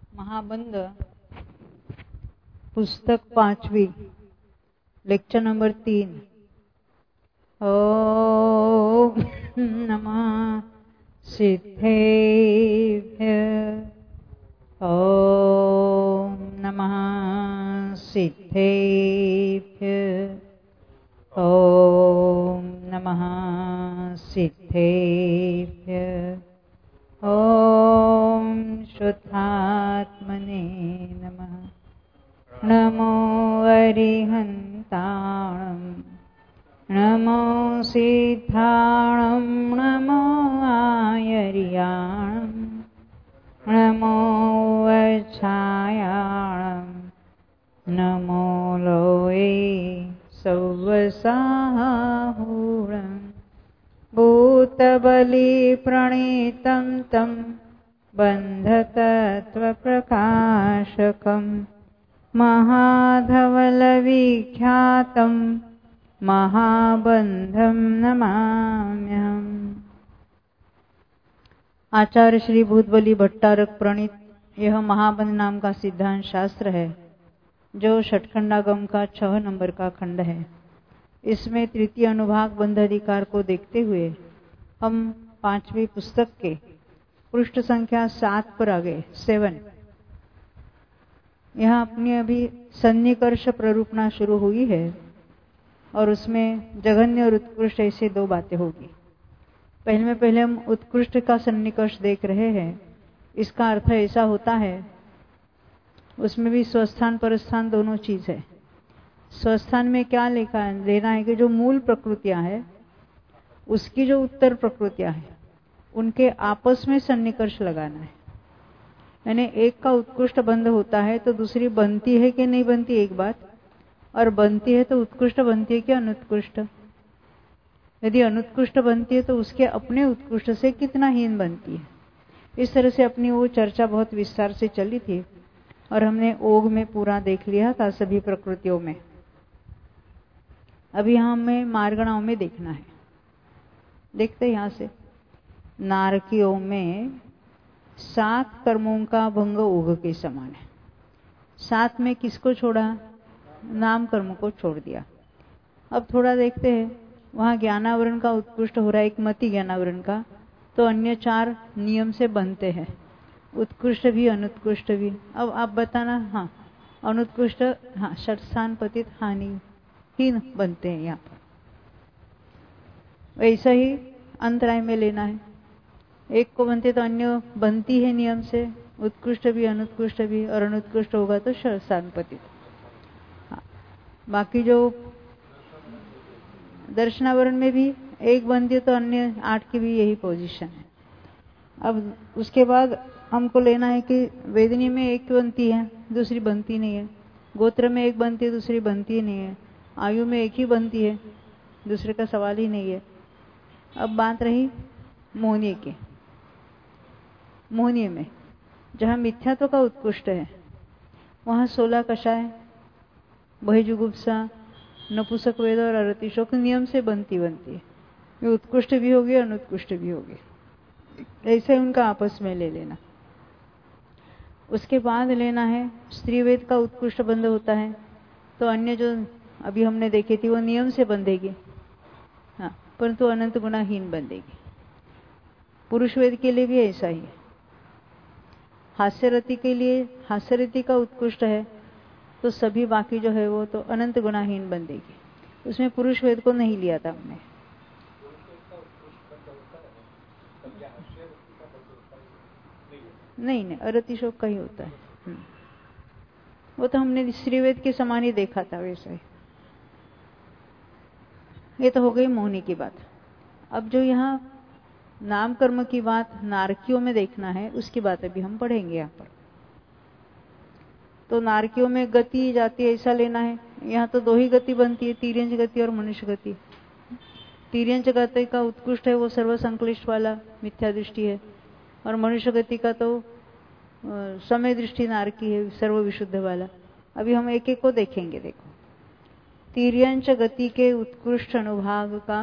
महाबंध पुस्तक 5वी lecture number 3। ओम नमः सिद्धेभ्यः। ओम नमः सिद्धेभ्यः। ओम नमः सिद्धेभ्यः। ओम शुद्धात्मने नमः। नमो अरिहन्ताणं नमो सिद्धाणं नमो आयर्याणं नमो वच्छायाणं नमो लोये सौवसाहूणं भूतबलिप्रणीतं तं बन्धतत्त्वप्रकाशकम् महाधवलविख्यातं महाबंधं नमाम्यहम्। आचार्य श्री भूतबली भट्टारक प्रणीत यह महाबंध नाम का सिद्धांत शास्त्र है, जो षटखंडागम का 6 नंबर का खंड है। इसमें तृतीय अनुभाग बंध अधिकार को देखते हुए हम 5वीं पुस्तक के पृष्ठ संख्या 7 पर आ गए। 7 यहाँ अपनी अभी सन्निकर्ष प्ररूपणा शुरू हुई है और उसमें जघन्य और उत्कृष्ट ऐसे 2 बातें होगी। पहले हम उत्कृष्ट का सन्निकर्ष देख रहे हैं। इसका अर्थ ऐसा होता है, उसमें भी स्वस्थान परस्थान दोनों चीज है। स्वस्थान में क्या लेना है कि जो मूल प्रकृतियां है उसकी जो उत्तर प्रकृतियां है उनके आपस में सन्निकर्ष लगाना है। यानी एक का उत्कृष्ट बंध होता है तो दूसरी बनती है कि नहीं बनती एक बात, और बनती है तो उत्कृष्ट बनती है कि अनुत्कृष्ट। यदि अनुत्कृष्ट बनती है तो उसके अपने उत्कृष्ट से कितना हीन बनती है। इस तरह से अपनी वो चर्चा बहुत विस्तार से चली थी और हमने ओग में पूरा देख लिया था सभी प्रकृतियों में। अभी हमें मार्गणाओं में देखना है। देखते हैं यहाँ से नारकियों में 7 कर्मों का भंग ओग के समान है। 7 में किसको छोड़ा? नाम कर्म को छोड़ दिया। अब थोड़ा देखते हैं, वहाँ ज्ञानावरण का उत्कृष्ट हो रहा है, एक मति ज्ञानावरण का, तो अन्य 4 नियम से बनते हैं, उत्कृष्ट भी अनुत्कृष्ट भी। अब आप बताना। हाँ, अनुत्कृष्ट, हाँ, षटस्थान पतित हानिहीन बनते हैं यहाँ पर। वैसा ही अंतराय में लेना है। एक को बनते तो अन्य बनती है नियम से, उत्कृष्ट भी अनुत्कृष्ट भी, और अनुत्कृष्ट होगा तो षटस्थान पतित। हाँ, बाकी जो दर्शनावरण में भी एक बनती है तो अन्य 8 की भी यही पोजीशन है। अब उसके बाद हमको लेना है कि वेदनी में एक बनती है दूसरी बनती नहीं है, गोत्र में एक बनती है दूसरी बनती नहीं है, आयु में एक ही बनती है दूसरे का सवाल ही नहीं है। अब बात रही मोहनीय की। मोहनीय में जहाँ मिथ्यात्व का उत्कृष्ट है वहाँ 16 कषाय, बहिजुगुप्सा, नपुंसक वेद और अरतिशोक नियम से बनती है। ये उत्कृष्ट भी होगी अनुत्कृष्ट भी होगी। ऐसे उनका आपस में ले लेना। उसके बाद लेना है स्त्री वेद का उत्कृष्ट बंध होता है तो अन्य जो अभी हमने देखी थी वो नियम से बंधेगी, हाँ, परंतु अनंत गुणाहीन बंधेगी। पुरुष वेद के लिए भी ऐसा ही है। हास्यरति के लिए हास्यरति का उत्कृष्ट है तो सभी बाकी जो है वो तो अनंत गुणाहीन बंधेगी। उसमें पुरुष वेद को नहीं लिया था हमने। नहीं, अरतिशोक का ही होता है। वो तो हमने श्रीवेद के समान ही देखा था वैसा ही। ये तो हो गई मोहनी की बात। अब जो यहाँ नाम कर्म की बात नारकियों में देखना है उसकी बात अभी हम पढ़ेंगे यहाँ पर। तो नारकियों में गति जाति ऐसा लेना है। यहाँ तो 2 ही गति बनती है, तिर्यंच गति और मनुष्य गति। तिर्यंच गति का उत्कृष्ट है वो सर्व संक्लिष्ट वाला मिथ्या दृष्टि है, और मनुष्य गति का तो समय दृष्टि नारकी है सर्व विशुद्ध वाला। अभी हम एक एक को देखेंगे। देखो, तिर्यंच गति के उत्कृष्ट अनुभाग का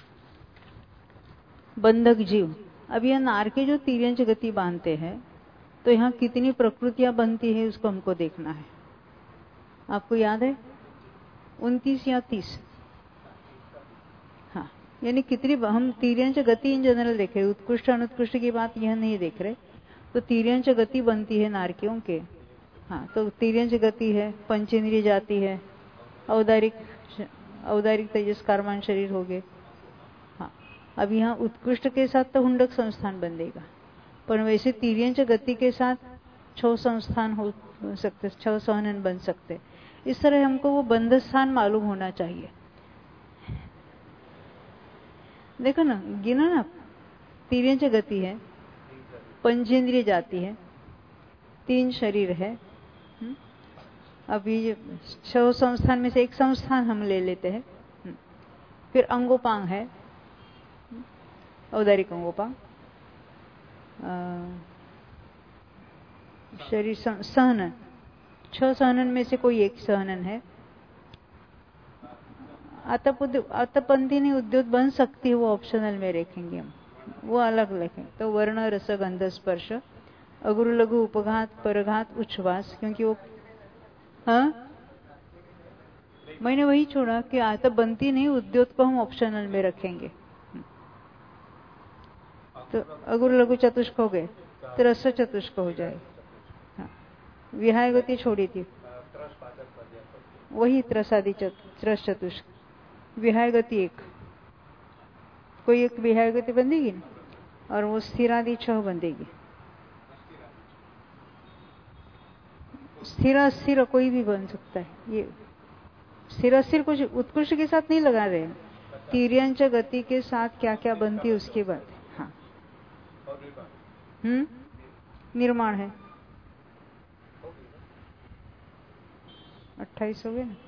बंधक जीव। अब यह नार के जो तिर्यंच गति बांधते हैं तो यहाँ कितनी प्रकृतियां बनती है उसको हमको देखना है। आपको याद है 29 या 30? हाँ, यानी कितनी हम तिर्यंच गति इन जनरल देख रहे, उत्कृष्ट अनुत्कृष्ट की बात यह नहीं देख रहे। तो तिर्यंच गति बनती है नारकियों के। हाँ, तो तिर्यंच गति है, पंचेंद्रिय जाती है, औदारिक तेजस कारमान शरीर हो गए। हाँ, अब यहाँ उत्कृष्ट के साथ तो हुंडक संस्थान बनेगा, पर वैसे तिर्यंच गति के साथ 6 संस्थान हो सकते, 6 सहनन बन सकते। इस तरह हमको वो बंध स्थान मालूम होना चाहिए। देखो ना, गिना ना, तिर्यंच गति है, पंचेंद्रिय जाती है, 3 शरीर है। अभी 6 संस्थान में से एक संस्थान हम ले लेते हैं। फिर अंगोपांग है, औदारिक अंगोपांग, शरीर सहनन, 6 सहनन में से कोई एक सहनन है। आतपंथी उद्योत बन सकती है, वो ऑप्शनल में रखेंगे हम, वो अलग लिखें। तो वर्ण रस गंध स्पर्श, अगुरु लघु उपघात परघात उच्छ्वास, क्योंकि वो हाँ, मैंने वही छोड़ा कि आतप बनती नहीं, उद्योत को हम ऑप्शनल में रखेंगे। तो अगुरु लघु चतुष्क हो गए, तो रस चतुष्क हो जाए। हाँ, विहाय गति छोड़ी थी, वही त्रसादि त्रस चतुष्क, विहाय गति एक, कोई एक विहाय गति बंदेगी ना, और वो स्थिरादि 6 बंदेगी। स्थिर कोई भी बन सकता है। ये स्थिर कुछ उत्कृष्ट के साथ नहीं लगा रहे हैं, तिर्यंच गति के साथ क्या क्या बनती है उसकी बात है। हाँ, निर्माण है 28 हो गए ना,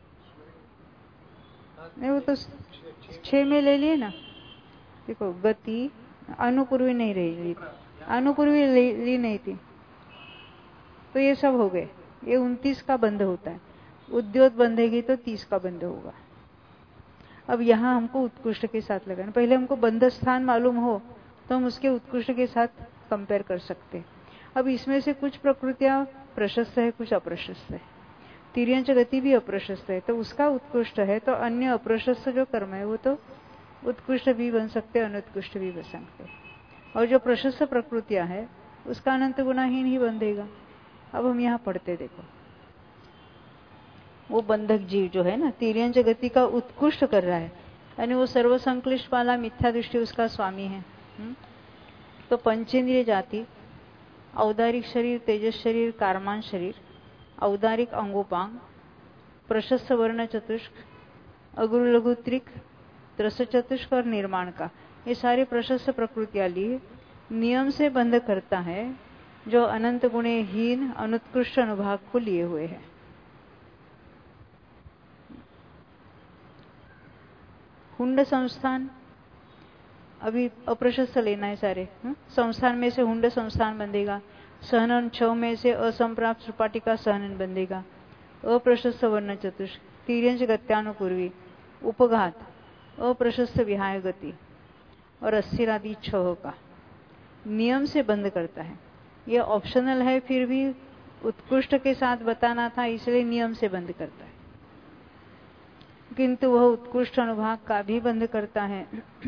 नहीं वो तो 6 में ले लिए ना। देखो गति अनुपूर्वी नहीं रही, अनुपूर्वी ली नहीं थी, तो ये सब हो गए। ये 29 का बंध होता है, उद्योत बंधेगी तो 30 का बंध होगा। अब यहाँ हमको उत्कृष्ट के साथ लगाना, पहले हमको बंध स्थान मालूम हो तो हम उसके उत्कृष्ट के साथ कंपेयर कर सकते हैं। अब इसमें से कुछ प्रकृतियां प्रशस्त है, कुछ अप्रशस्त है। तिर्यंच गति भी अप्रशस्त है, तो उसका उत्कृष्ट है, तो अन्य अप्रशस्त जो कर्म है वो तो उत्कृष्ट भी बन सकते, अनुत्कृष्ट भी बन सकते। और जो प्रशस्त प्रकृतियां है उसका अनंत गुणाहीन ही बंधेगा। अब हम यहाँ पढ़ते देखो, वो बंधक जीव जो है ना, तिर्यंच गति का उत्कृष्ट कर रहा है, यानी वो सर्वसंक्लिष्ट वाला मिथ्या दृष्टि उसका स्वामी है। तो पंचेंद्रिय जाति, औदारिक शरीर, तेजस शरीर, कारमान शरीर, औदारिक अंगोपांग, प्रशस्त वर्ण चतुष्क, अगुरु लघु त्रिक, त्रस चतुष्क और निर्माण का, ये सारी प्रशस्त प्रकृतियां ली नियम से बंध करता है, जो अनंत गुणे हीन अनुत्कृष्ट अनुभाग को लिए हुए है। हुंड संस्थान अभी अप्रशस्त लेना है सारे। संस्थान में से हुंड संस्थान बंधेगा, सहनन 6 में से असंप्राप्त सपाटिका सहनन बंधेगा, अप्रशस्त वर्ण चतुष्क, तिर्यंच गत्यानुपूर्वी, उपघात, अप्रशस्त विहाय गति और अस्थिरादि 6 का नियम से बंद करता है। यह ऑप्शनल है, फिर भी उत्कृष्ट के साथ बताना था, इसलिए नियम से बंद करता है। किंतु वह उत्कृष्ट अनुभाग का भी बंद करता है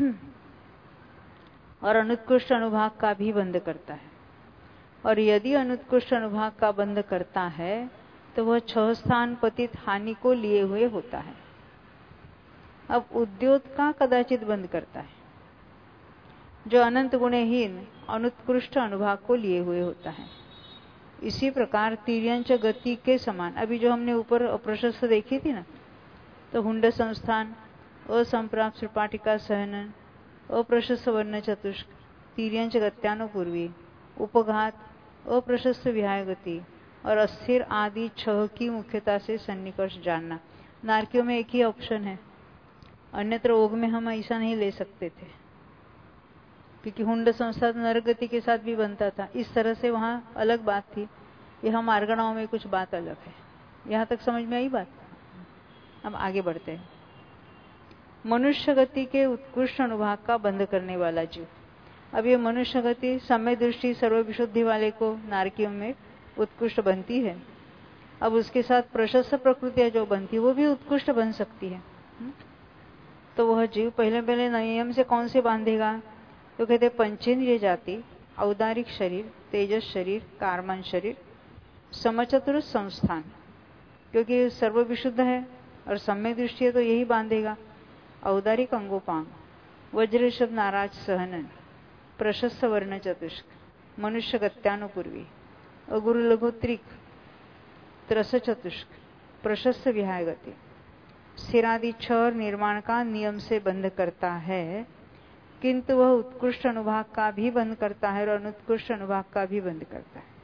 और अनुत्कृष्ट अनुभाग का भी बंद करता है। और यदि अनुत्कृष्ट अनुभाग का बंद करता है तो वह 6 स्थान पतित हानि को लिए हुए होता है। अब उद्योत का कदाचित बंद करता है, जो अनंत गुणहीन अनुत्कृष्ट अनुभाग को लिए हुए होता है। इसी प्रकार तिर्यंच गति के समान, अभी जो हमने ऊपर अप्रशस्त देखी थी ना, तो हुंड संस्थान, असंप्राप्त सपाटिका सहनन, अप्रशस्त वर्ण चतुष्क, तिर्यंच गत्यानुपूर्वी, उपघात, अप्रशस्त विहाय गति और अस्थिर आदि 6 की मुख्यता से सन्निकर्ष जानना। नारकियों में एक ही ऑप्शन है, अन्यत्र ओग में हम ऐसा नहीं ले सकते थे, क्योंकि हुंड संस्था नरगति के साथ भी बनता था। इस तरह से वहां अलग बात थी, यह मार्गणाओं में कुछ बात अलग है। यहां तक समझ में आई बात? अब आगे बढ़ते हैं। मनुष्य गति के उत्कृष्ट अनुभाग का बंध करने वाला जीव। अब ये मनुष्य गति समय दृष्टि सर्व विशुद्धि वाले को नारकियों में उत्कृष्ट बनती है। अब उसके साथ प्रशस्त प्रकृतियां जो बनती वो भी उत्कृष्ट बन सकती है। तो वह जीव पहले पहले नियम से कौन से बांधेगा? तो कहते पंचेंद्रिय जाति, औदारिक शरीर, तेजस शरीर, कारमन शरीर, समचतुर संस्थान, क्योंकि सर्व विशुद्ध है और सम्य दृष्टि है तो यही बांधेगा। औदारिक अंगोपांग, वज्र शब्द नाराज सहनन, प्रशस्त वर्ण चतुष्क, मनुष्य गत्यानुपूर्वी, अगुरु लघु त्रिक, त्रस चतुष्क, प्रशस्त विहाय गति, स्थिरादि छह निर्माण का नियम से बंध करता है, किंतु वह उत्कृष्ट अनुभाग का भी बंद करता है और अनुत्कृष्ट अनुभाग का भी बंद करता है।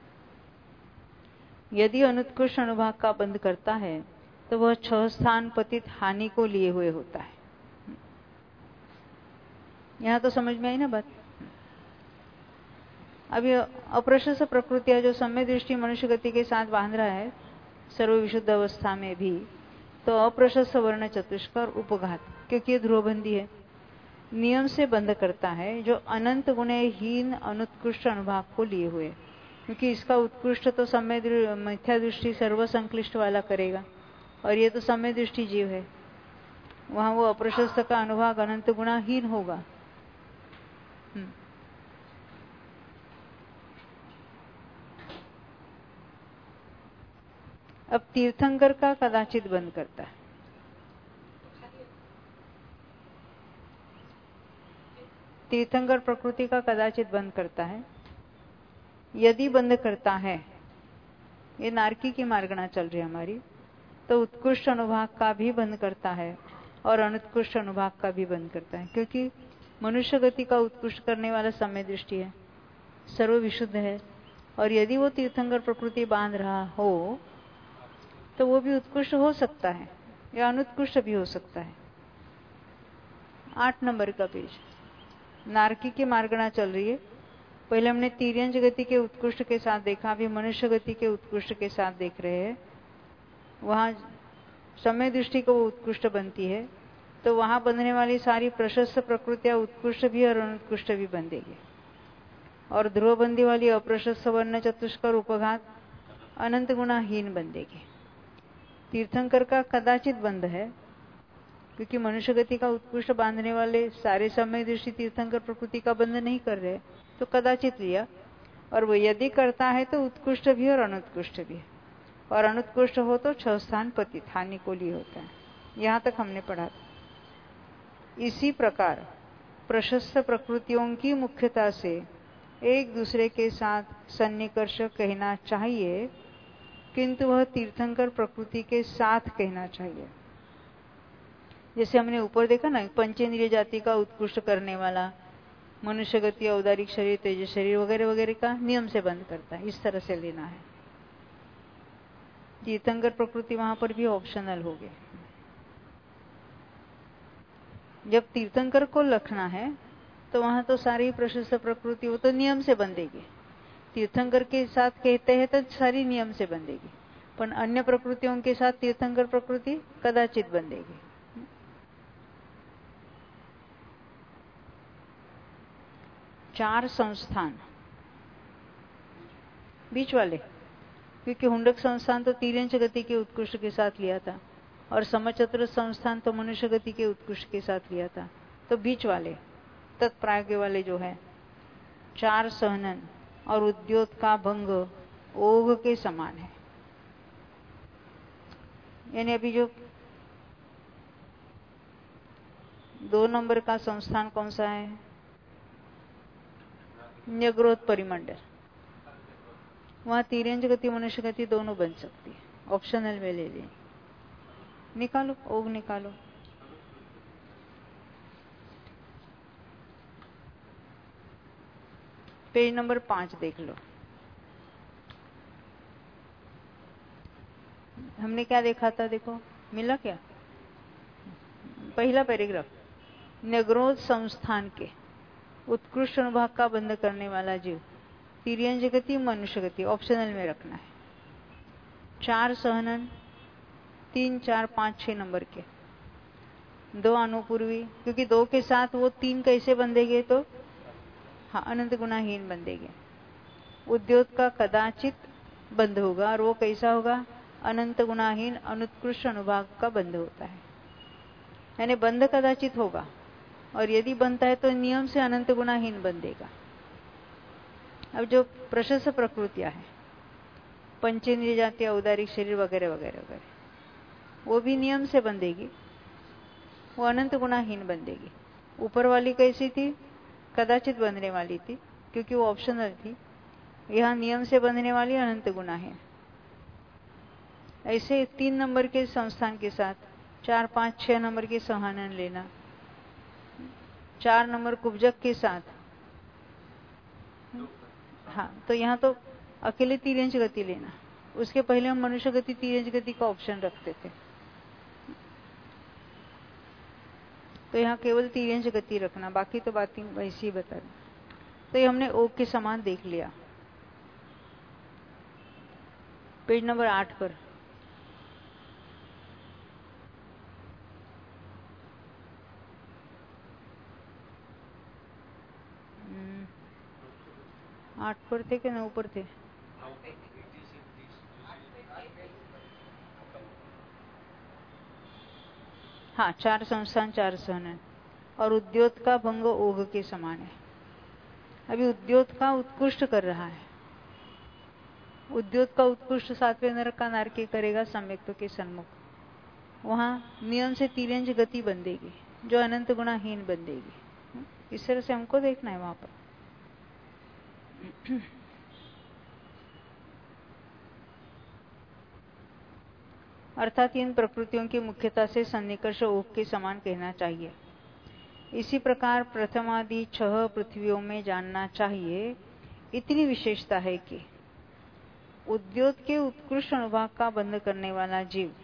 यदि अनुत्कृष्ट अनुभाग का बंद करता है तो वह 6 स्थान पतित हानि को लिए हुए होता है। यहां तो समझ में आई ना बात? अभी अप्रशस्त प्रकृतियां जो सम्य दृष्टि मनुष्य गति के साथ बांध रहा है सर्व विशुद्ध अवस्था में भी, तो अप्रशस्त वर्ण चतुष्क और उपघात, क्योंकि ये ध्रुवबंदी है, नियम से बंद करता है जो अनंत गुणहीन अनुत्कृष्ट अनुभाग को लिए हुए, क्योंकि इसका उत्कृष्ट तो सम्य मिथ्या दृष्टि सर्व संक्लिष्ट वाला करेगा और ये तो सम्य दृष्टि जीव है, वहां वो अप्रशस्त का अनुभाग अनंत गुणाहीन होगा। अब तीर्थंकर का कदाचित बंद करता है। तीर्थंकर प्रकृति का कदाचित बंद करता है। यदि बंद करता है, ये नारकी की मार्गना चल रही है हमारी, तो उत्कृष्ट अनुभाग का भी बंद करता है और अनुत्कृष्ट अनुभाग का भी बंद करता है, क्योंकि मनुष्य गति का उत्कृष्ट करने वाला सम्य दृष्टि है, सर्व विशुद्ध है, और यदि वो तीर्थंकर प्रकृति बांध रहा हो तो वो भी उत्कृष्ट हो सकता है या अनुत्कृष्ट भी हो सकता है। 8 नंबर का पेज, नारकी की मार्गना चल रही है। पहले हमने तिर्यंज गति के उत्कृष्ट के साथ देखा, अभी मनुष्य गति के उत्कृष्ट के साथ देख रहे हैं। वहां समय दृष्टि को वो उत्कृष्ट बनती है, तो वहां बंधने वाली सारी प्रशस्त प्रकृतियां उत्कृष्ट भी और अनुत्कृष्ट भी बंधेगी, और ध्रुवबंदी वाली अप्रशस्त वर्ण चतुष्कर उपघात अनंत गुणाहीन बंधेगी। तीर्थंकर का कदाचित बंध है, क्योंकि मनुष्य गति का उत्कृष्ट बांधने वाले सारे समय दृष्टि तीर्थंकर प्रकृति का बंध नहीं कर रहे, तो कदाचित लिया, और वो यदि करता है तो उत्कृष्ट भी और अनुत्कृष्ट भी, और अनुत्कृष्ट हो तो 6 स्थान पतित हानि को लिए होता है। यहां तक हमने पढ़ा। इसी प्रकार प्रशस्त प्रकृतियों की मुख्यता से एक दूसरे के साथ सन्निकर्ष कहना चाहिए, किंतु वह तीर्थंकर प्रकृति के साथ कहना चाहिए। जैसे हमने ऊपर देखा ना, पंचेंद्रिय जाति का उत्कृष्ट करने वाला मनुष्य गति, औदारिक शरीर, तेज शरीर वगैरह वगैरह का नियम से बंद करता है, इस तरह से लेना है। तीर्थंकर प्रकृति वहां पर भी ऑप्शनल हो गए। जब तीर्थंकर को लखना है तो वहां तो सारी प्रशस्त प्रकृति वो तो नियम से बंधेगी, तीर्थंकर के साथ कहते हैं तो सारी नियम से बंधेगी, पर अन्य प्रकृतियों के साथ तीर्थंकर प्रकृति कदाचित बंधेगी। चार संस्थान बीच वाले, क्योंकि हुंडक संस्थान तो तिर्यंच गति के उत्कृष्ट के साथ लिया था और समचतुर संस्थान तो मनुष्य गति के उत्कृष्ट के साथ लिया था, तो बीच वाले तत्प्राज्ञ वाले जो है 4 सहनन और उद्योत का भंग ओघ के समान है। यानी अभी जो 2 नंबर का संस्थान कौन सा है? न्यग्रोध परिमंडल। वहां तिर्यंज गति मनुष्य गति दोनों बन सकती है, ऑप्शनल में ले ली। निकालो, ओघ निकालो। पेज नंबर 5 देख लो। हमने क्या देखा था? देखो मिला क्या? पहला पैराग्राफ, न्यग्रोध संस्थान के उत्कृष्ट अनुभाग का बंध करने वाला जीव तिर्यंज गति मनुष्य गति ऑप्शनल में रखना है। 4 सहनन 3, 4, 5, 6 नंबर के 2 अनुपूर्वी, क्योंकि 2 के साथ वो 3 कैसे बंधेंगे? तो हाँ, अनंत गुणाहीन बंधेगी। उद्योत का कदाचित बंध होगा, और वो कैसा होगा? अनंत गुणाहीन अनुत्कृष्ट अनुभाग का बंध होता है, यानी बंध कदाचित होगा, और यदि बनता है तो नियम से अनंत गुणाहीन बंधेगा। अब जो प्रशस्त प्रकृतियां हैं, पंचेंद्रिय जाति, औदारिक शरीर वगैरह वगैरह वगैरह, वो भी नियम से बंधेगी, वो अनंत गुणाहीन बंधेगी। ऊपर वाली कैसी थी? कदाचित बंधने वाली थी, क्योंकि वो ऑप्शनल थी। यहां नियम से बंधने वाली अनंत गुना है। ऐसे 3 नंबर के संस्थान के साथ 4, 5, 6 नंबर के संहनन लेना, 4 नंबर कुब्जक के साथ, हाँ, तो यहाँ तो अकेले तिर्यंच गति लेना। उसके पहले हम मनुष्य गति, तिर्यंच गति का ऑप्शन रखते थे, तो यहाँ केवल तिर्यंच गति रखना, बाकी तो बातें वैसी ही बता दें। तो ये हमने ओक के समान देख लिया। पेज नंबर 8 पर आठ पर थे कि 9 पर थे? हाँ, 4 संस्थान 4 सहनन, और उद्योत का भंग ओघ के समान है। अभी उद्योत का उत्कृष्ट कर रहा है। उद्योत का उत्कृष्ट 7वें नरक का नारकी करेगा सम्यक्त्व के सन्मुख। वहां नियम से तिर्यंच गति बंधेगी, जो अनंत गुणाहीन बंधेगी। इस तरह से हमको देखना है वहां पर। अर्थात इन प्रकृतियों की मुख्यता से सन्निकर्ष ओक के समान कहना चाहिए। इसी प्रकार प्रथमादि 6 पृथ्वियों में जानना चाहिए। इतनी विशेषता है कि उद्योत के उत्कृष्ट अनुभाग का बंध करने वाला जीव,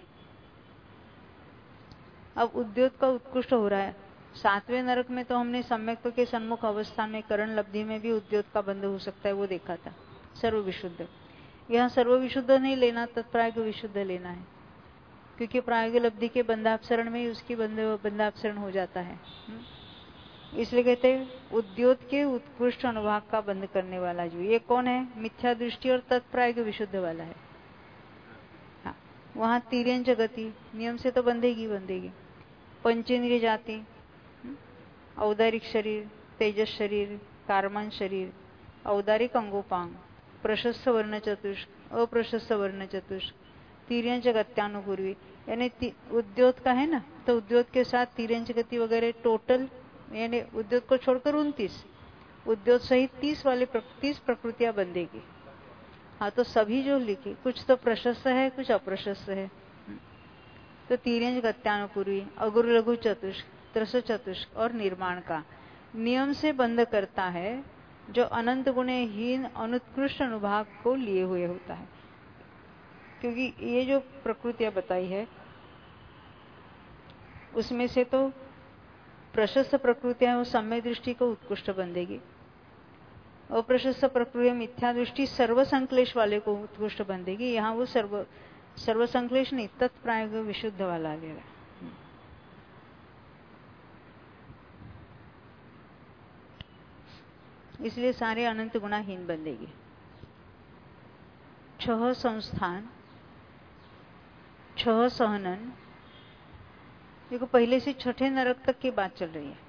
अब उद्योत का उत्कृष्ट हो रहा है। 7वें नरक में तो हमने सम्यक्त्व के सन्मुख अवस्था में करण लब्धि में भी उद्योत का बंध हो सकता है, वो देखा था, सर्व विशुद्ध। यहाँ सर्व विशुद्ध नहीं लेना, तत्प्राग विशुद्ध लेना है, क्योंकि प्राग लब्धि के बंधापसरण में ही उसकी बंधापसरण हो जाता है। इसलिए कहते हैं उद्योत के उत्कृष्ट अनुभाग का बंध करने वाला जीव। ये कौन है? मिथ्या दृष्टि और तत्प्राग विशुद्ध वाला है। हाँ, वहां तिर्यंच गति नियम से तो बंधेगी बंधेगी। पंचेंद्रिय जाति, औदारिक शरीर, तेजस शरीर, कार्मन शरीर, औदारिक अंगोपांग, प्रशस्त वर्ण चतुष्क, अप्रशस्त वर्ण चतुष्क, तिर्यंच गत्यानुपूर्वी, यानी उद्योत का है ना, तो उद्योत के साथ तिर्यंच गति वगैरह टोटल, यानी उद्योत को छोड़कर 29, उद्योत सहित 30 प्रकृतियां बंधेगी। हाँ, तो सभी जो लिखी, कुछ तो प्रशस्त है, कुछ अप्रशस्त है। तो तिर्यंच गत्यानुपूर्वी, अगुरु लघु चतुष्क, त्रस चतुष्क और निर्माण का नियम से बंध करता है, जो अनंत गुणहीन अनुत्कृष्ट अनुभाग को लिए हुए होता है। क्योंकि ये जो प्रकृतियां बताई है, उसमें से तो प्रशस्त प्रकृतियां वो सम्यक दृष्टि को उत्कृष्ट बंधेगी, अप्रशस्त प्रकृति मिथ्या दृष्टि सर्वसंक्लेश वाले को उत्कृष्ट बंधेगी। यहाँ वो सर्वसंक्लेश नहीं, तत्प्राग विशुद्ध वाला ले रहा है। इसलिए सारे अनंत गुणाहीन बंधेगी। 6 संस्थान, 6 सहनन, देखो पहले से 6ठे नरक तक की बात चल रही है।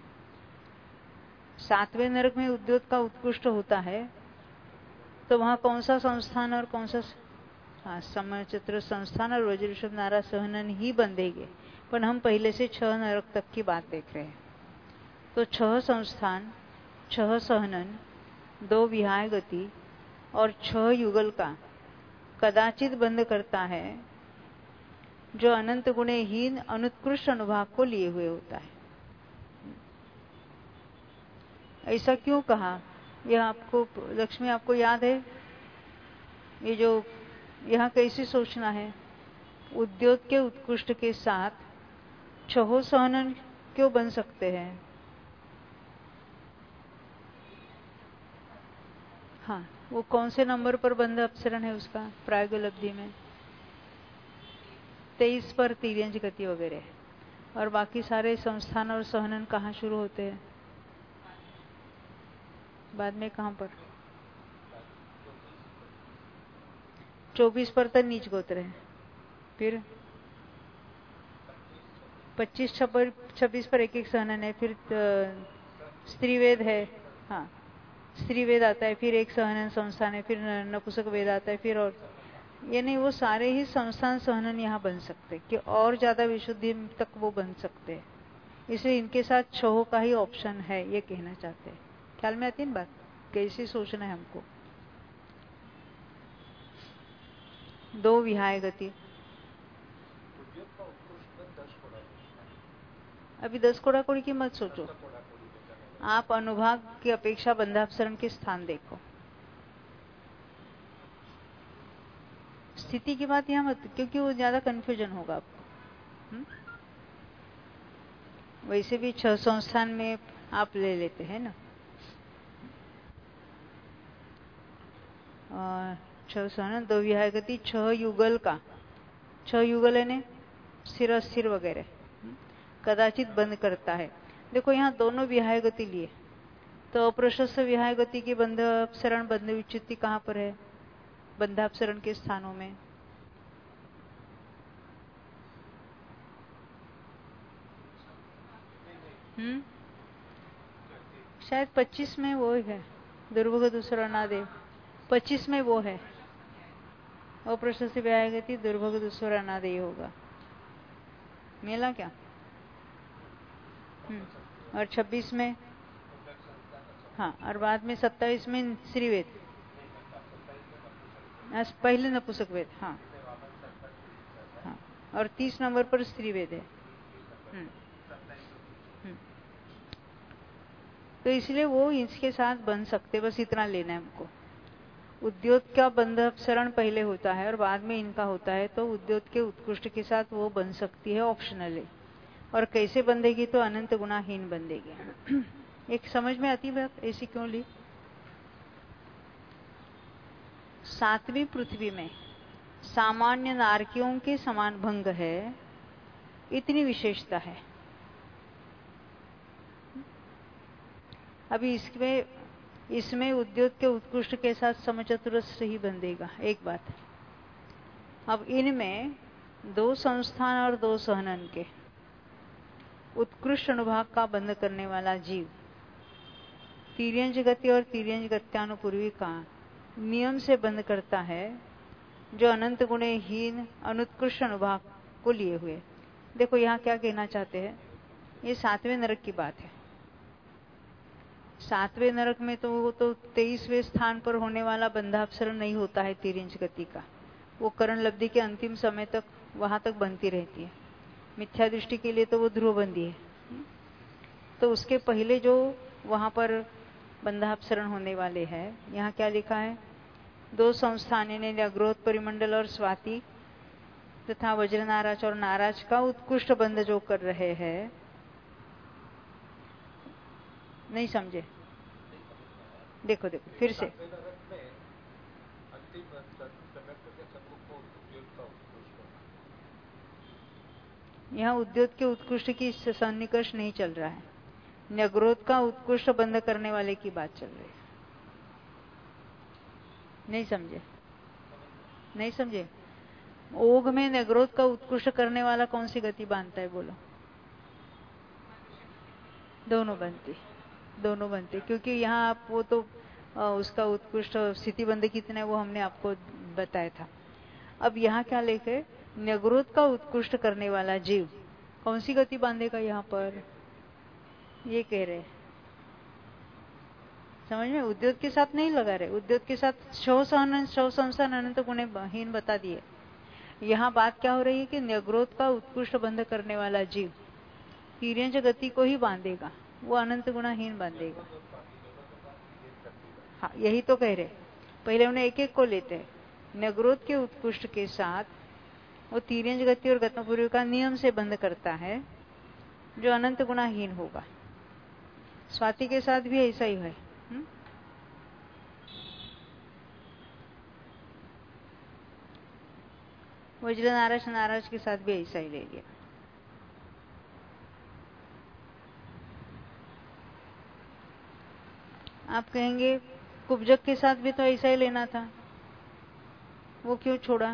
7वें नरक में उद्योत का उत्कृष्ट होता है, तो वहां कौन सा संस्थान और कौन सा, हाँ, समचित्र संस्थान और वज्रषभ नारा सहनन ही बंधेगे। पर हम पहले से 6 नरक तक की बात देख रहे हैं। तो 6 संस्थान, 6 सहनन, 2 विहाय गति और 6 युगल का कदाचित बंध करता है, जो अनंत गुणहीन अनुत्कृष्ट अनुभाग को लिए हुए होता है। ऐसा क्यों कहा? यह आपको, लक्ष्मी, आपको याद है ये जो यहाँ कैसे सोचना है? उद्योत के उत्कृष्ट के साथ 6 सहनन क्यों बन सकते हैं? हाँ, वो कौन से नंबर पर बंध अपसरण है उसका? प्राग लब्धि में 23 पर तिर्यंच गति वगैरह, और बाकी सारे संस्थान और सहनन कहाँ शुरू होते हैं? बाद में कहाँ पर? 24 पर तो नीच गोत्र है, फिर 25 26 पर एक सहनन है, फिर स्त्रीवेद है। हाँ, स्त्रीवेद आता है, फिर एक सहनन संस्थान है, फिर नपुंसक वेद आता है, फिर और यानी वो सारे ही संस्थान सहनन यहाँ बन सकते कि और ज्यादा विशुद्धि तक वो बन सकते हैं। इसलिए इनके साथ छह का ही ऑप्शन है, ये कहना चाहते हैं। ख्याल में आती है बात? कैसे सोचना है हमको? 2 विहाय गति, अभी 10 कोड़ाकोड़ी की मत सोचो, आप अनुभाग की अपेक्षा बंधापसरण के स्थान देखो। स्थिति की बात यहाँ मत, क्योंकि वो ज्यादा कंफ्यूजन होगा आपको। वैसे भी 6 संस्थान में आप ले लेते हैं ना, 6 सहनन, 2 विहाय गति, 6 युगल का, 6 युगल है ने स्थिर अस्थिर वगैरह कदाचित बंद करता है। देखो यहाँ दोनों विहाय गति लिए, तो अप्रशस्त विहाय गति की बंध अपसरण बंध विच्युति कहाँ पर है? बंधापसरण के स्थानों में। शायद 25 में वो है, दुर्भोग दूसरा ना दे, 25 में वो है, अप्रशस्त विहाय गति दुर्भोग दूसरा ना दे होगा, मिला क्या? और 26 में, हाँ, और बाद में 27 में श्रीवेद, पहले नपुंसक वेद, हाँ हाँ, और 30 नंबर पर स्त्रीवेद है। तो इसलिए वो इसके साथ बन सकते, बस इतना लेना है हमको। उद्योत का बंध अपसरण पहले होता है और बाद में इनका होता है, तो उद्योत के उत्कृष्ट के साथ वो बन सकती है ऑप्शनली। और कैसे बंधेगी? तो अनंत गुणाहीन बंधेगी। एक समझ में आती बात? ऐसी क्यों ली? 7वीं पृथ्वी में सामान्य नारकियों के समान भंग है, इतनी विशेषता है। अभी इसमें उद्योग के उत्कृष्ट के साथ समचतुरस्र ही बंधेगा। एक बात, अब इनमें 2 संस्थान और 2 सहनन के उत्कृष्ट अनुभाग का बंध करने वाला जीव तिर्यंज गति और तिर्यंज गत्यानुपूर्वी का नियम से बंध करता है, जो अनंत गुणहीन अनुत्कृष्ट अनुभाग को लिए हुए। देखो यहाँ क्या कहना चाहते हैं, ये 7वें नरक की बात है। 7वें नरक में तो वो तो 23वें स्थान पर होने वाला बंधापसरण नहीं होता है तिर्यंज गति का, वो करण लब्धि के अंतिम समय तक वहां तक बनती रहती है। मिथ्या दृष्टि के लिए तो वो ध्रुवबंदी है। तो उसके पहले जो वहां पर बंधापसरण होने वाले हैं, यहाँ क्या लिखा है? 2 संस्थान ने अग्रोध परिमंडल और स्वाति तथा वज्र नाराज और नाराज का उत्कृष्ट बंध जो कर रहे हैं। नहीं समझे? देखो देखो फिर से, यहाँ उद्योग के उत्कृष्ट की सन्निकर्ष नहीं चल रहा है, न्यग्रोध का उत्कृष्ट बंध करने वाले की बात चल रही है। नहीं समझे? नहीं समझे? ओघ में न्यग्रोध का उत्कृष्ट करने वाला कौन सी गति बांधता है? बोलो। दोनों बनती, क्योंकि यहाँ आप वो तो उसका उत्कृष्ट स्थिति बंध कितना है वो हमने आपको बताया था। अब यहाँ क्या लेके, न्यग्रोध का उत्कृष्ट करने वाला जीव कौन सी गति बांधेगा यहाँ पर? ये कह रहे, समझ में? उद्योग के साथ नहीं लगा रहे, उद्योग के साथ शव संस्थान अनंत गुणहीन बता दिए। यहाँ बात क्या हो रही है कि न्यग्रोध का उत्कृष्ट बंध करने वाला जीव तिर्यंज गति को ही बांधेगा, वो अनंत गुणाहीन बांधेगा। हाँ, यही तो कह रहे। पहले उन्हें एक एक को लेते हैं, न्यग्रोध के उत्कृष्ट के साथ वो तिर्यंज गति और गतपूर्व का नियम से बंध करता है, जो अनंत गुणाहीन होगा। स्वाति के साथ भी ऐसा ही है। वज्र नाराज के साथ भी ऐसा ही ले लिया। आप कहेंगे कुब्जक के साथ भी तो ऐसा ही लेना था, वो क्यों छोड़ा?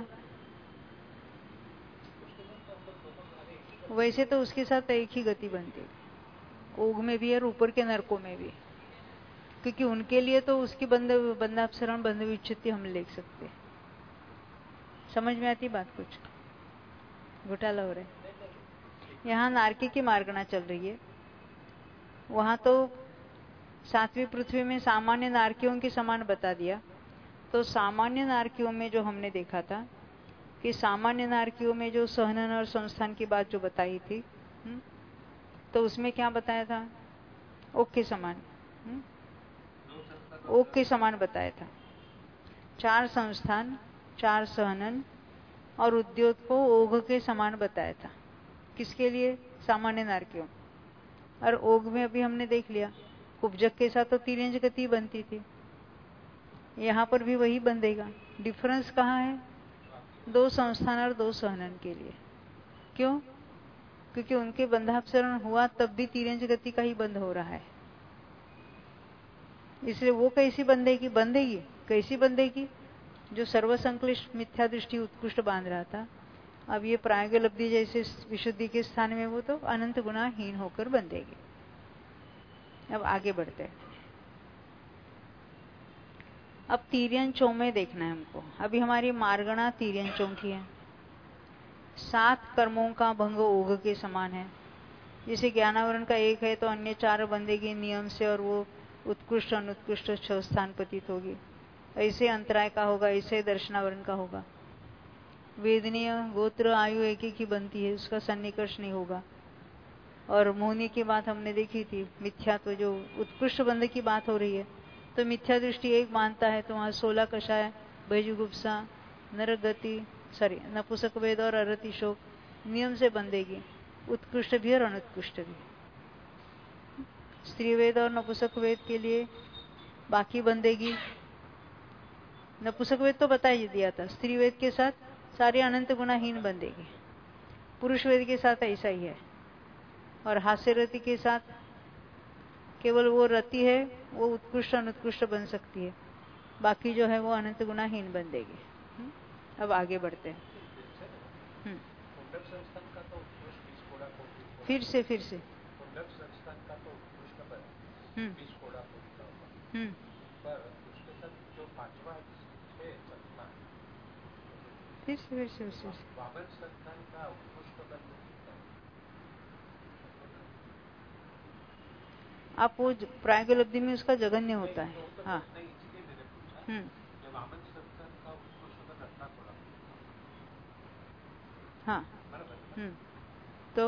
वैसे तो उसके साथ एक ही गति बनती है, ओघ में भी और ऊपर के नरकों में भी, क्योंकि उनके लिए तो उसकी बंधापसरण बंध विच्छित्ति हम लिख सकते। समझ में आती बात? कुछ घोटाला हो रहा है। यहाँ नारकी की मार्गणा चल रही है, वहां तो 7वीं पृथ्वी में सामान्य नारकियों के समान बता दिया। तो सामान्य नारकियों में जो हमने देखा था कि सामान्य नारकियों में जो सहनन और संस्थान की बात जो बताई थी, तो उसमें क्या बताया था? ओक के समान, ओक के समान बताया था। 4 संस्थान, 4 सहनन और उद्योग को ओघ के समान बताया था। किसके लिए? सामान्य नारकियों। और ओघ में अभी हमने देख लिया कुब्जक के साथ तो तिर्यंज गति बनती थी, यहां पर भी वही बंधेगा। डिफरेंस कहाँ है? 2 संस्थान और 2 सहनन के लिए। क्यों? क्योंकि उनके बंधापसरण हुआ तब भी तिर्यंज गति का ही बंध हो रहा है, इसलिए वो कैसी बंधेगी? बंधेगी कैसी बंधेगी? जो सर्वसंक्लिष्ट मिथ्या दृष्टि उत्कृष्ट बांध रहा था, अब ये प्रायोगलब्धि जैसे विशुद्धि के स्थान में वो तो अनंत गुणाहीन होकर बंधेगी। अब आगे बढ़ते हैं। अब तिर्यंचों में देखना है हमको। अभी हमारी मार्गणा तिर्यंचों की है। 7 कर्मों का भंग ओघ के समान है। जैसे ज्ञानावरण का 1 है तो अन्य 4 बंधेगी नियम से, और वो उत्कृष्ट अनुत्कृष्ट 6 स्थान पतित होगी। ऐसे अंतराय का होगा, ऐसे दर्शनावरण का होगा। वेदनीय गोत्र आयु एक एक ही बनती है, उसका सन्निकर्ष नहीं होगा। और मोहनी की बात हमने देखी थी, मिथ्यात्व जो उत्कृष्ट बंध की बात हो रही है, तो मिथ्या दृष्टि एक मानता है तो वहां 16 कषाय, भयजुगुप्सा, नरगति, नपुसक वेद और अरति शोक नियम से बंधेगी, उत्कृष्ट भी और अनुत्कृष्ट भी। स्त्री वेद और नपुसक वेद के लिए बाकी बंधेगी। नपुसक वेद तो बता ही दिया था, स्त्री वेद के साथ सारे अनंत गुणाहीन बंधेगी। पुरुष वेद के साथ ऐसा ही है। और हास्य रति के साथ केवल वो रति है, वो उत्कृष्ट अनुत्कृष्ट बन सकती है, बाकी जो है वो अनंत गुणाहीन बन देगी। अब आगे बढ़ते हैं। फिर से फिर से आप वो प्रायोगलब्धि में उसका जघन्य होता है। हाँ, हाँ, तो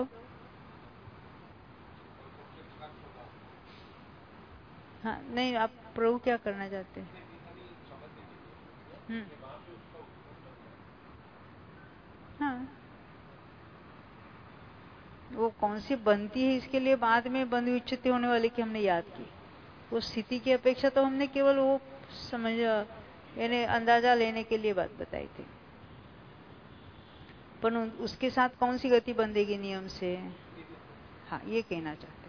हाँ, नहीं, आप प्रभु क्या करना चाहते हैं? हाँ, वो कौन सी बनती है इसके लिए बाद में बंध विच्छित्ति होने वाली की हमने याद की। वो स्थिति की अपेक्षा तो हमने केवल वो समझ यानी अंदाजा लेने के लिए बात बताई थी, पर उसके साथ कौन सी गति बंधेगी नियम से? हाँ, ये कहना चाहते।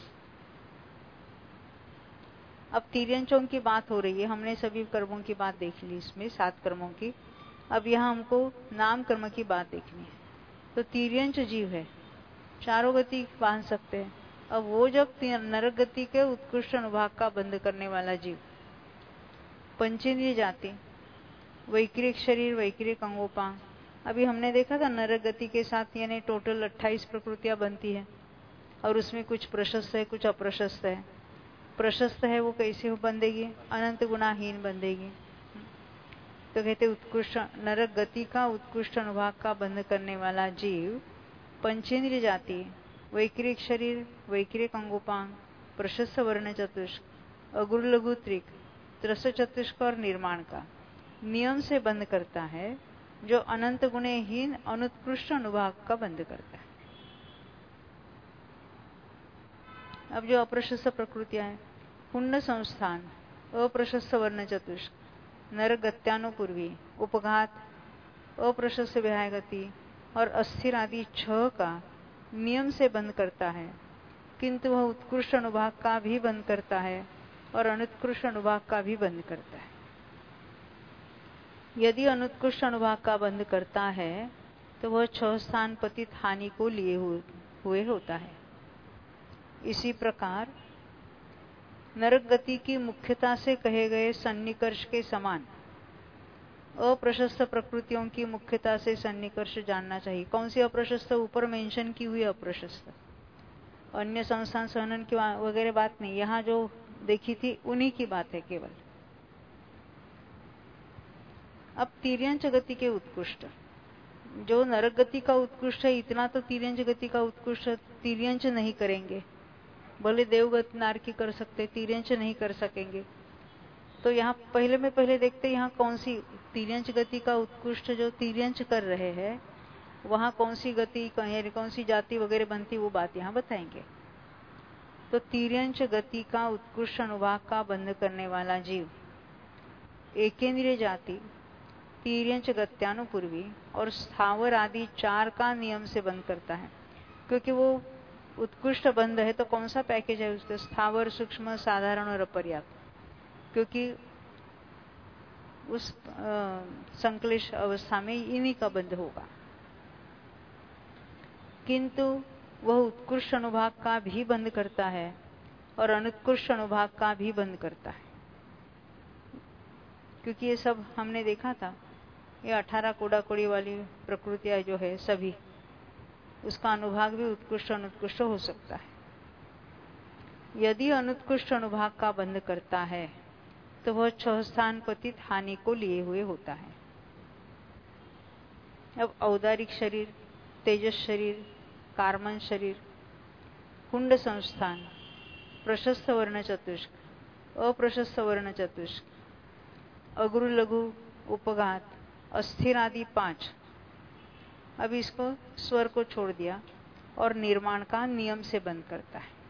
अब तिर्यंचों की बात हो रही है, हमने सभी कर्मों की बात देख ली इसमें 7 कर्मों की। अब यहाँ हमको नाम कर्म की बात देखनी है। तो तिर्यंच जीव है, चारों गति बांध सकते हैं। अब वो जब नरक गति के उत्कृष्ट अनुभाग का बंध करने वाला जीव, पंचेंद्रिय जाति, वैक्रिक शरीर, वैक्रिक अंगोपांग। अभी हमने देखा था नरक गति के साथ यानी टोटल 28 प्रकृतियां बनती है, और उसमें कुछ प्रशस्त है, कुछ अप्रशस्त है। प्रशस्त है वो कैसे बंधेगी? अनंत गुणाहीन बंधेगी। तो कहते उत्कृष्ट नरक गति का उत्कृष्ट अनुभाग का बंध करने वाला जीव पंचेंद्रिय जाति, वैक्रिक शरीर, वैक्रिक अंगोपांग, प्रशस्त वर्ण चतुष्क, अगुर लघु त्रिक, त्रस चतुष्क और निर्माण का नियम से बंध करता है, जो अनंत गुणहीन अनुत्कृष्ट अनुभाग का बंध करता है। अब जो अप्रशस्त प्रकृतियां हैं, पुण्य संस्थान, अप्रशस्त वर्ण चतुष्क, नरक गत्यानुपूर्वी, उपघात, अप्रशस्त विहाय गति और अस्थिर आदि 6 का नियम से बंद करता है, किंतु वह उत्कृष्ट अनुभाग का भी बंद करता है, और अनुत्कृष्ट अनुभाग का भी बंध करता है। यदि अनुत्कृष्ट अनुभाग का बंध करता है तो वह 6 स्थान पतित हानि को लिए हुए होता है। इसी प्रकार नरक गति की मुख्यता से कहे गए सन्निकर्ष के समान अप्रशस्त प्रकृतियों की मुख्यता से सन्निकर्ष जानना चाहिए। कौन सी अप्रशस्त? ऊपर मेंशन की हुई अप्रशस्त, अन्य संस्थान सहनन की वगैरह बात नहीं, यहाँ जो देखी थी उन्हीं की बात है केवल। अब तिर्यंच गति के उत्कृष्ट, जो नरक गति का उत्कृष्ट है इतना तो तिर्यंच गति का उत्कृष्ट तिर्यंच नहीं करेंगे, भले देवगत नारकी कर सकते, तिर्यंच नहीं कर सकेंगे। तो यहाँ पहले देखते यहाँ कौन सी तिर्यंच गति का उत्कृष्ट जो तिर्यंच कर रहे हैं वहां कौन सी गति कौन सी जाति वगैरह बनती, वो बात यहाँ बताएंगे। तो तिर्यंच गति का उत्कृष्ट अनुभाग का बंध करने वाला जीव एकेंद्रिय जाति, तिर्यंच गत्यानुपूर्वी और स्थावर आदि 4 का नियम से बंध करता है। क्योंकि वो उत्कृष्ट बंध है तो कौन सा पैकेज है उसका? स्थावर, सूक्ष्म, साधारण और अपर्याप्त। क्योंकि उस संक्लेश अवस्था में इन्हीं का बंध होगा। किंतु वह उत्कृष्ट अनुभाग का भी बंध करता है और अनुत्कृष्ट अनुभाग का भी बंध करता है। क्योंकि ये सब हमने देखा था, ये 18 कोड़ा-कोड़ी वाली प्रकृतियां जो है सभी, उसका अनुभाग भी उत्कृष्ट अनुत्कृष्ट हो सकता है। यदि अनुत्कृष्ट अनुभाग का बंध करता है तो वह 6 स्थान पतित हानि को लिए हुए होता है। अब औदारिक शरीर, तेजस शरीर, कार्मन शरीर, कुंड संस्थान, प्रशस्त वर्ण चतुष्क, अप्रशस्त वर्ण चतुष्क, अग्रु लघु उपघात, अस्थिर आदि 5। अब इसको स्वर को छोड़ दिया और निर्माण का नियम से बंद करता है।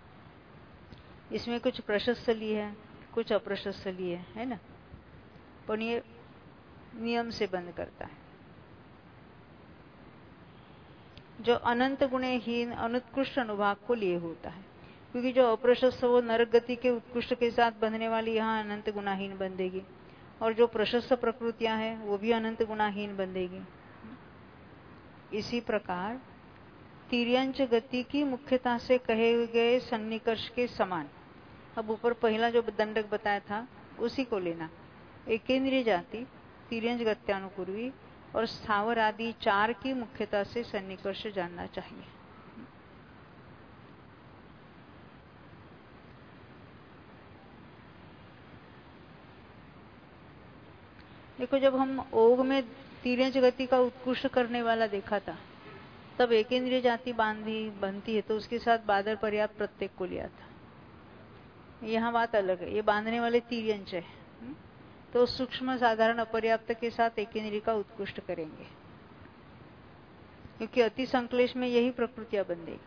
इसमें कुछ प्रशस्त लिए है, कुछ अप्रशस्त लिए है ना, पर ये नियम से बंद करता है। जो अनंत गुणहीन अनुत्कृष्ट अनुभाग को लिए होता है। क्योंकि जो अप्रशस्त वो नरक गति के उत्कृष्ट के साथ बंधने वाली यहाँ अनंत गुणाहीन बंधेगी, और जो प्रशस्त प्रकृतियां हैं वो भी अनंत गुणाहीन बंधेगी। इसी प्रकार तिर्यंच गति की मुख्यता से कहे गए सन्निकर्ष के समान, अब ऊपर पहला जो दंडक बताया था उसी को लेना। एकेंद्रिय जाति, तिर्यंच गत्यानुपूर्वी और स्थावर आदि 4 की मुख्यता से सन्निकर्ष जानना चाहिए। देखो, जब हम ओग में तिर्यंच गति का उत्कृष्ट करने वाला देखा था तब एकेंद्रिय जाति बनती है तो उसके साथ बादर पर्याप्त प्रत्येक को लिया था। यहाँ बात अलग है, ये बांधने वाले तिर्यंच है, तो सूक्ष्म साधारण अपर्याप्त के साथ एकेंद्रिय का उत्कृष्ट करेंगे, क्योंकि अति संक्लेश में यही प्रकृतियां बंधेगी।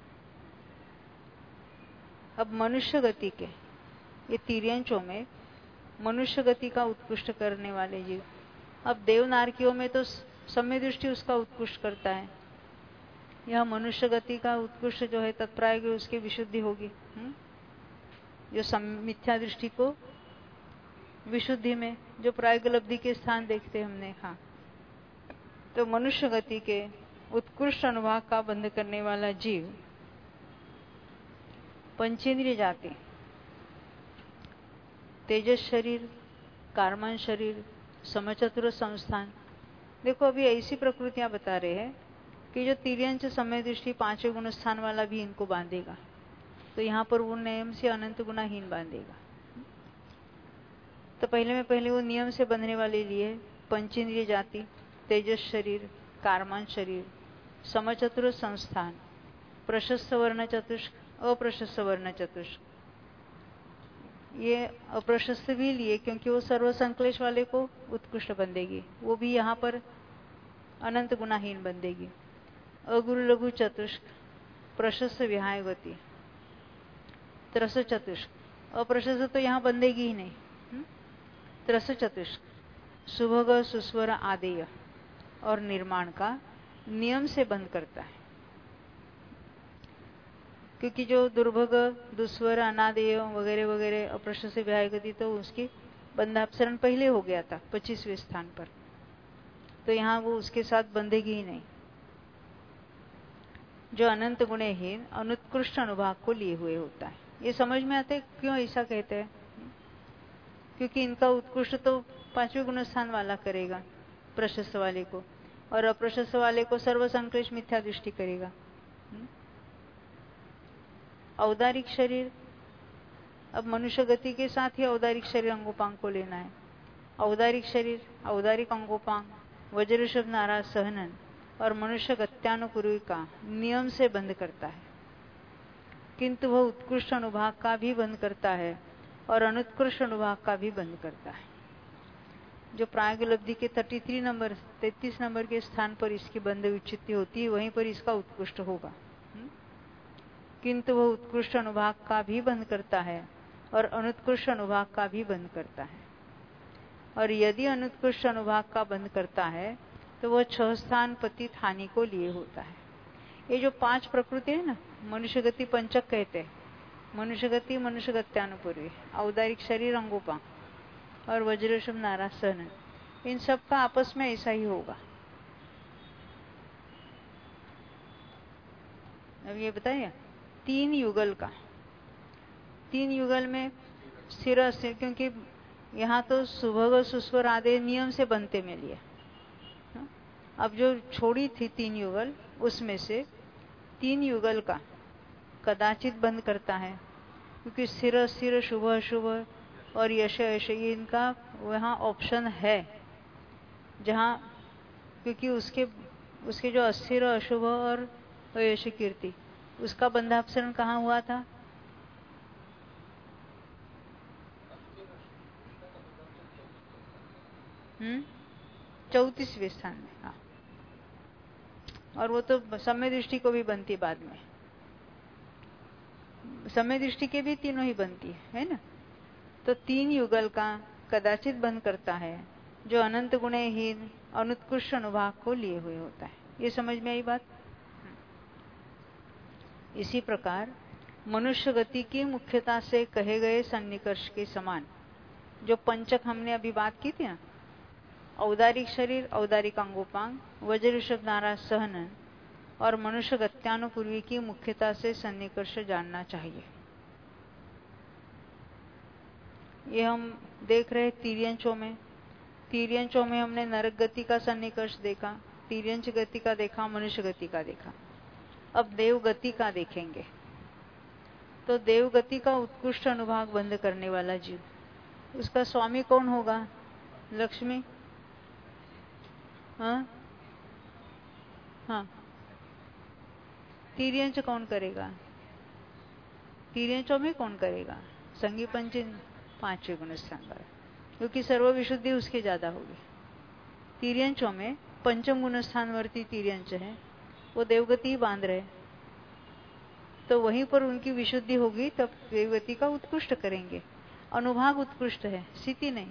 अब मनुष्य गति के ये तिर्यंचों में मनुष्य गति का उत्कृष्ट करने वाले जीव, अब देव नारकियों में तो सम्य दृष्टि उसका उत्कृष्ट करता है, यह मनुष्य गति का उत्कृष्ट जो है तत्प्राय उसकी विशुद्धि होगी। जो मिथ्या दृष्टि को विशुद्धि में जो प्रायोगलब्धि के स्थान देखते हमने, हाँ, तो मनुष्य गति के उत्कृष्ट अनुभाग का बंध करने वाला जीव पंचेंद्रिय जाति, तेजस शरीर, कार्मन शरीर, समचतुर संस्थान। देखो, अभी ऐसी प्रकृतियां बता रहे हैं कि जो तिर्यंच समय दृष्टि 5वें गुण स्थान वाला भी इनको बांधेगा, तो यहाँ पर वो नियम से अनंत गुणाहीन बांधेगा। तो पहले वो नियम से बंधने वाले लिए पंचेंद्रिय जाति, तेजस शरीर, कार्मन शरीर, समचतुर संस्थान, प्रशस्त वर्ण चतुष्क, अप्रशस्त वर्ण चतुष्क। ये अप्रशस्त भी लिए क्योंकि वो सर्व संक्लेश वाले को उत्कृष्ट बंधेगी, वो भी यहाँ पर अनंत गुणाहीन बंधेगी। अगुरु लघु चतुष्क, प्रशस्त विहायवती, त्रस चतुष्क, अप्रशस्त तो यहाँ बंधेगी ही नहीं। त्रस चतुष्क, सुभग सुस्वर आदेय और निर्माण का नियम से बंद करता है। क्योंकि जो दुर्भग, दुस्वर, अनादेय वगैरह वगैरह अप्रशस्त विहाय गति, तो उसकी बंधापसरण पहले हो गया था 25वें स्थान पर, तो यहाँ वो उसके साथ बंधेगी ही नहीं। जो अनंत गुणहीन अनुत्कृष्ट अनुभाग को लिए हुए होता है। ये समझ में आते क्यों ऐसा कहते हैं? क्योंकि इनका उत्कृष्ट तो 5वें गुण स्थान वाला करेगा प्रशस्त वाले को, और अप्रशस्त वाले को सर्वसंक्लेश मिथ्या दृष्टि करेगा। औदारिक शरीर, अब मनुष्य गति के साथ ही औदारिक शरीर अंगोपांग को लेना है। औदारिक शरीर, औदारिक अंगोपांग, वज्रषभ नाराज सहनन और मनुष्य गत्यानुपूर्वी का नियम से बंद करता है, किंतु वह उत्कृष्ट अनुभाग का भी बंद करता है और अनुत्कृष्ट अनुभाग का भी बंद करता है। जो प्रायोगलब्धि के 33 नंबर के स्थान पर इसकी बंध विच्छित्ति होती है, वहीं पर इसका उत्कृष्ट होगा। किंतु वह उत्कृष्ट अनुभाग का भी बंद करता है और अनुत्कृष्ट अनुभाग का भी बंद करता है। और यदि अनुत्कृष्ट अनुभाग का बंद करता है तो वह 6 स्थान पतित हानि को लिए होता है। ये जो 5 प्रकृति है ना, मनुष्य गति पंचक कहते हैं। मनुष्य गति, मनुष्य गत्यानुपूर्वी, औदारिक शरीर अंगोपांग और वज्रषभ नाराज सहनन, इन सब का आपस में ऐसा ही होगा। अब ये बताइए 3 युगल का, 3 युगल में स्थिर अस्थिर, क्योंकि यहाँ तो सुभग सुस्वर आदि नियम से बनते में लिए। अब जो छोड़ी थी 3 युगल, उसमें से 3 युगल का कदाचित बंद करता है, क्योंकि स्थिर अस्थिर, शुभ अशुभ और यश यश, ये इनका वहाँ ऑप्शन है, जहाँ क्योंकि उसके जो अस्थिर, अशुभ और यश कीर्ति, उसका बंधापसरण कहाँ हुआ था? हम्म, 34वें स्थान में। हाँ, और वो तो समय दृष्टि को भी बनती बाद में, समय दृष्टि के भी तीनों ही बनती है ना। तो 3 युगल का कदाचित बंद करता है, जो अनंत गुणहीन अनुत्कृष्ट अनुभाग को लिए हुए होता है। ये समझ में आई बात? इसी प्रकार मनुष्य गति की मुख्यता से कहे गए सन्निकर्ष के समान जो पंचक हमने अभी बात की थी ना, औदारिक शरीर, औदारिक अंगोपांग, वज्रषभ नाराज सहनन और मनुष्य गत्यानुपूर्वी की मुख्यता से सन्निकर्ष जानना चाहिए। ये हम देख रहे तिर्यंचों में। तिर्यंचों में हमने नरक गति का सन्निकर्ष देखा, तिर्यंच गति का देखा, मनुष्य गति का देखा। अब देव गति का देखेंगे। तो देव गति का उत्कृष्ट अनुभाग बंद करने वाला जीव, उसका स्वामी कौन होगा? लक्ष्मी? हाँ हाँ। तिर्यंच कौन करेगा? तिर्यंचों में कौन करेगा? संगी पंचन 5वें गुण स्थान पर, क्योंकि सर्व विशुद्धि उसके ज्यादा होगी। तिर्यंचों में पंचम गुण स्थानवर्ती तिर्यंच है, वो देवगति बांध रहे, तो वहीं पर उनकी विशुद्धि होगी, तब देवगति का उत्कृष्ट करेंगे। अनुभाग उत्कृष्ट है, स्थिति नहीं।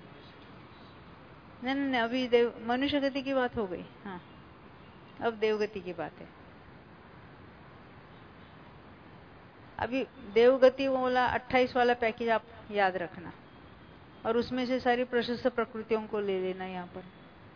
नहीं, अभी मनुष्य गति की बात हो गई। हाँ, अब देवगति की बात है। अभी देवगति वाला 28 वाला पैकेज आप याद रखना, और उसमें से सारी प्रशस्त प्रकृतियों को ले लेना यहाँ पर।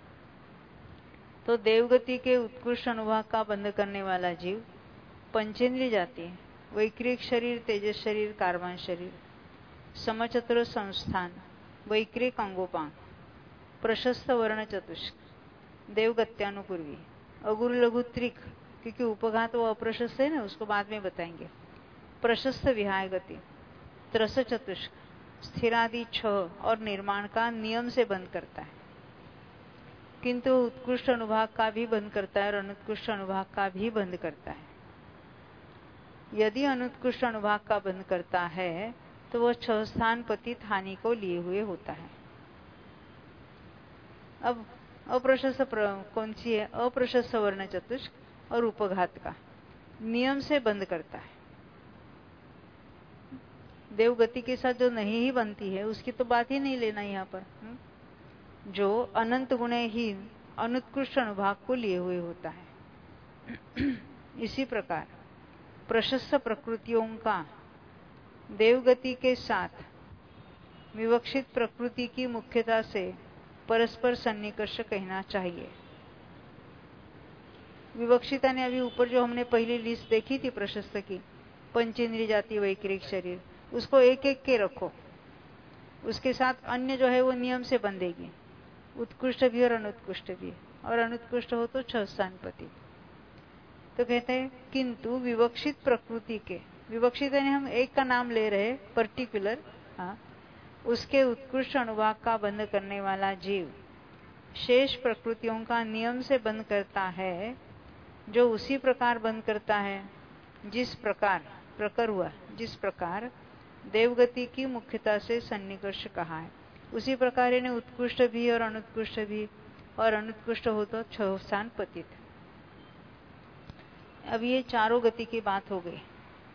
तो देवगति के उत्कृष्ट अनुभाग का बंध करने वाला जीव पंचेंद्रिय जाति है, वैक्रिक शरीर, तेजस शरीर, कार्बन शरीर, समचतुर संस्थान, वैक्रिक अंगोपांग, प्रशस्त वर्ण चतुष्क, देवगत्यानुपूर्वी, अगुरु लघु त्रिक, क्योंकि उपघात वो अप्रशस्त है ना, उसको बाद में बताएंगे, प्रशस्त विहाय गति, त्रस चतुष्क, स्थिरादि 6 और निर्माण का नियम से बंद करता है, किंतु उत्कृष्ट अनुभाग का भी बंद करता है और अनुत्कृष्ट अनुभाग का भी बंद करता है। यदि अनुत्कृष्ट अनुभाग का बंद करता है तो वह 6 स्थान पतित हानि को लिए हुए होता है। अब अप्रशस्त कौन सी है? अप्रशस्त वर्ण चतुष्क और उपघात का नियम से बंद करता है। देवगति के साथ जो नहीं ही बनती है उसकी तो बात ही नहीं लेना यहाँ पर। जो अनंत गुणहीन अनुत्कृष्ट अनुभाग को लिए हुए होता है। इसी प्रकार प्रशस्त प्रकृतियों का देवगति के साथ विवक्षित प्रकृति की मुख्यता से परस्पर सन्निकर्ष कहना चाहिए। विवक्षिता ने अभी ऊपर जो हमने पहली लिस्ट देखी थी प्रशस्त की, पंचेंद्रिय जाति वैक्रिक शरीर, उसको एक एक के रखो, उसके साथ अन्य जो है वो नियम से बंधेगी, उत्कृष्ट भी और अनुत्कृष्ट भी, और अनुत्कृष्ट हो तो 6 स्थानपति। तो कहते हैं किंतु विवक्षित प्रकृति के, विवक्षित यानी हम एक का नाम ले रहे पर्टिकुलर, हाँ, उसके उत्कृष्ट अनुभाग का बंध करने वाला जीव शेष प्रकृतियों का नियम से बंध करता है, जो उसी प्रकार बंध करता है जिस प्रकार प्रकर हुआ, जिस प्रकार देवगति की मुख्यता से सन्निकर्ष कहा है। उसी प्रकार इन्हें उत्कृष्ट भी और अनुत्कृष्ट भी, और अनुत्कृष्ट हो तो 6 स्थान पतित। अब ये चारों गति की बात हो गई।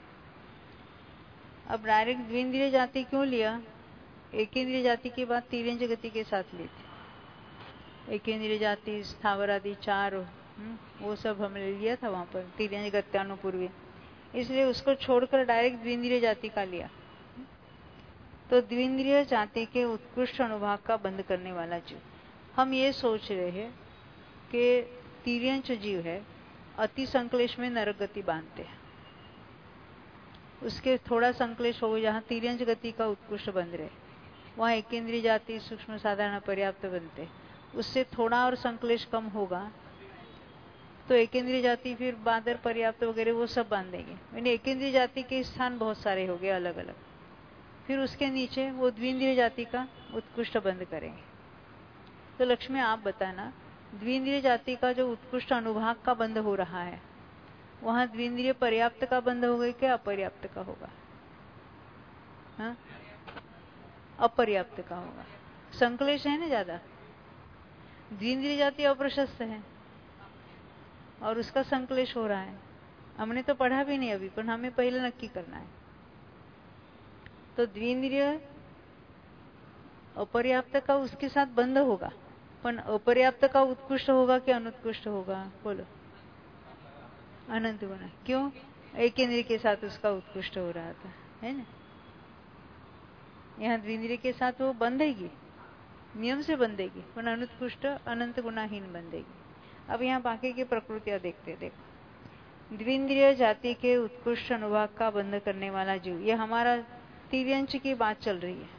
अब डायरेक्ट द्विंद्रिय जाति क्यों लिया? एकेंद्रिय जाति की बात तिर्यंज गति के साथ ली थी। एकेंद्रिय जाति, स्थावर आदि 4, वो सब हमने लिया था वहां पर तिर्यंज गत्यानुपूर्वी, इसलिए उसको छोड़कर डायरेक्ट द्विंद्रिय जाति का लिया। तो द्विंद्रिय जाति के उत्कृष्ट अनुभाग का बंध करने वाला जीव, हम ये सोच रहे हैं कि तिर्यंच जीव है, अति संक्लेश में नरक गति बांधते हैं, उसके थोड़ा संक्लेश हो जहां तिर्यंच गति का उत्कृष्ट बंध रहे, वहां एकेंद्रिय जाति सूक्ष्म साधारण पर्याप्त बनते, उससे थोड़ा और संक्लेश कम होगा तो एकेंद्रिय जाति फिर बादर पर्याप्त वगैरह वो सब बांधेंगे। यानी एकेंद्रिय जाति के स्थान बहुत सारे हो गए अलग अलग, फिर उसके नीचे वो द्विंद्रिय जाति का उत्कृष्ट बंध करेंगे। तो लक्ष्मी आप बताना, द्विंद्रिय जाति का जो उत्कृष्ट अनुभाग का बंध हो रहा है, वहां द्विंद्रिय पर्याप्त का बंध होगा क्या अपर्याप्त का होगा? हाँ, अपर्याप्त का होगा। संक्लेश है ना ज्यादा, द्विंद्रिय जाति अप्रशस्त है और उसका संक्लेश हो रहा है। हमने तो पढ़ा भी नहीं अभी, पर हमें पहले नक्की करना है। तो द्विंद्रिय अपर्याप्त का उसके साथ बंध होगा, पर अपर्याप्त का उत्कृष्ट होगा कि अनुत्कृष्ट होगा? बोलो। अनंत गुना। क्यों? एकेंद्रिय के साथ उसका उत्कृष्ट हो रहा था, है ना? यहाँ द्विंद्रिय के साथ वो बंधेगी, नियम से बंधेगी, पर अनुत्कृष्ट अनंत गुणाहीन बंधेगी। अब यहाँ बाकी की प्रकृतियां देखते। देखो, द्विंद्रिय जाति के उत्कृष्ट अनुभाग का बंध करने वाला जीव, ये हमारा तिर्यंच की बात चल रही है।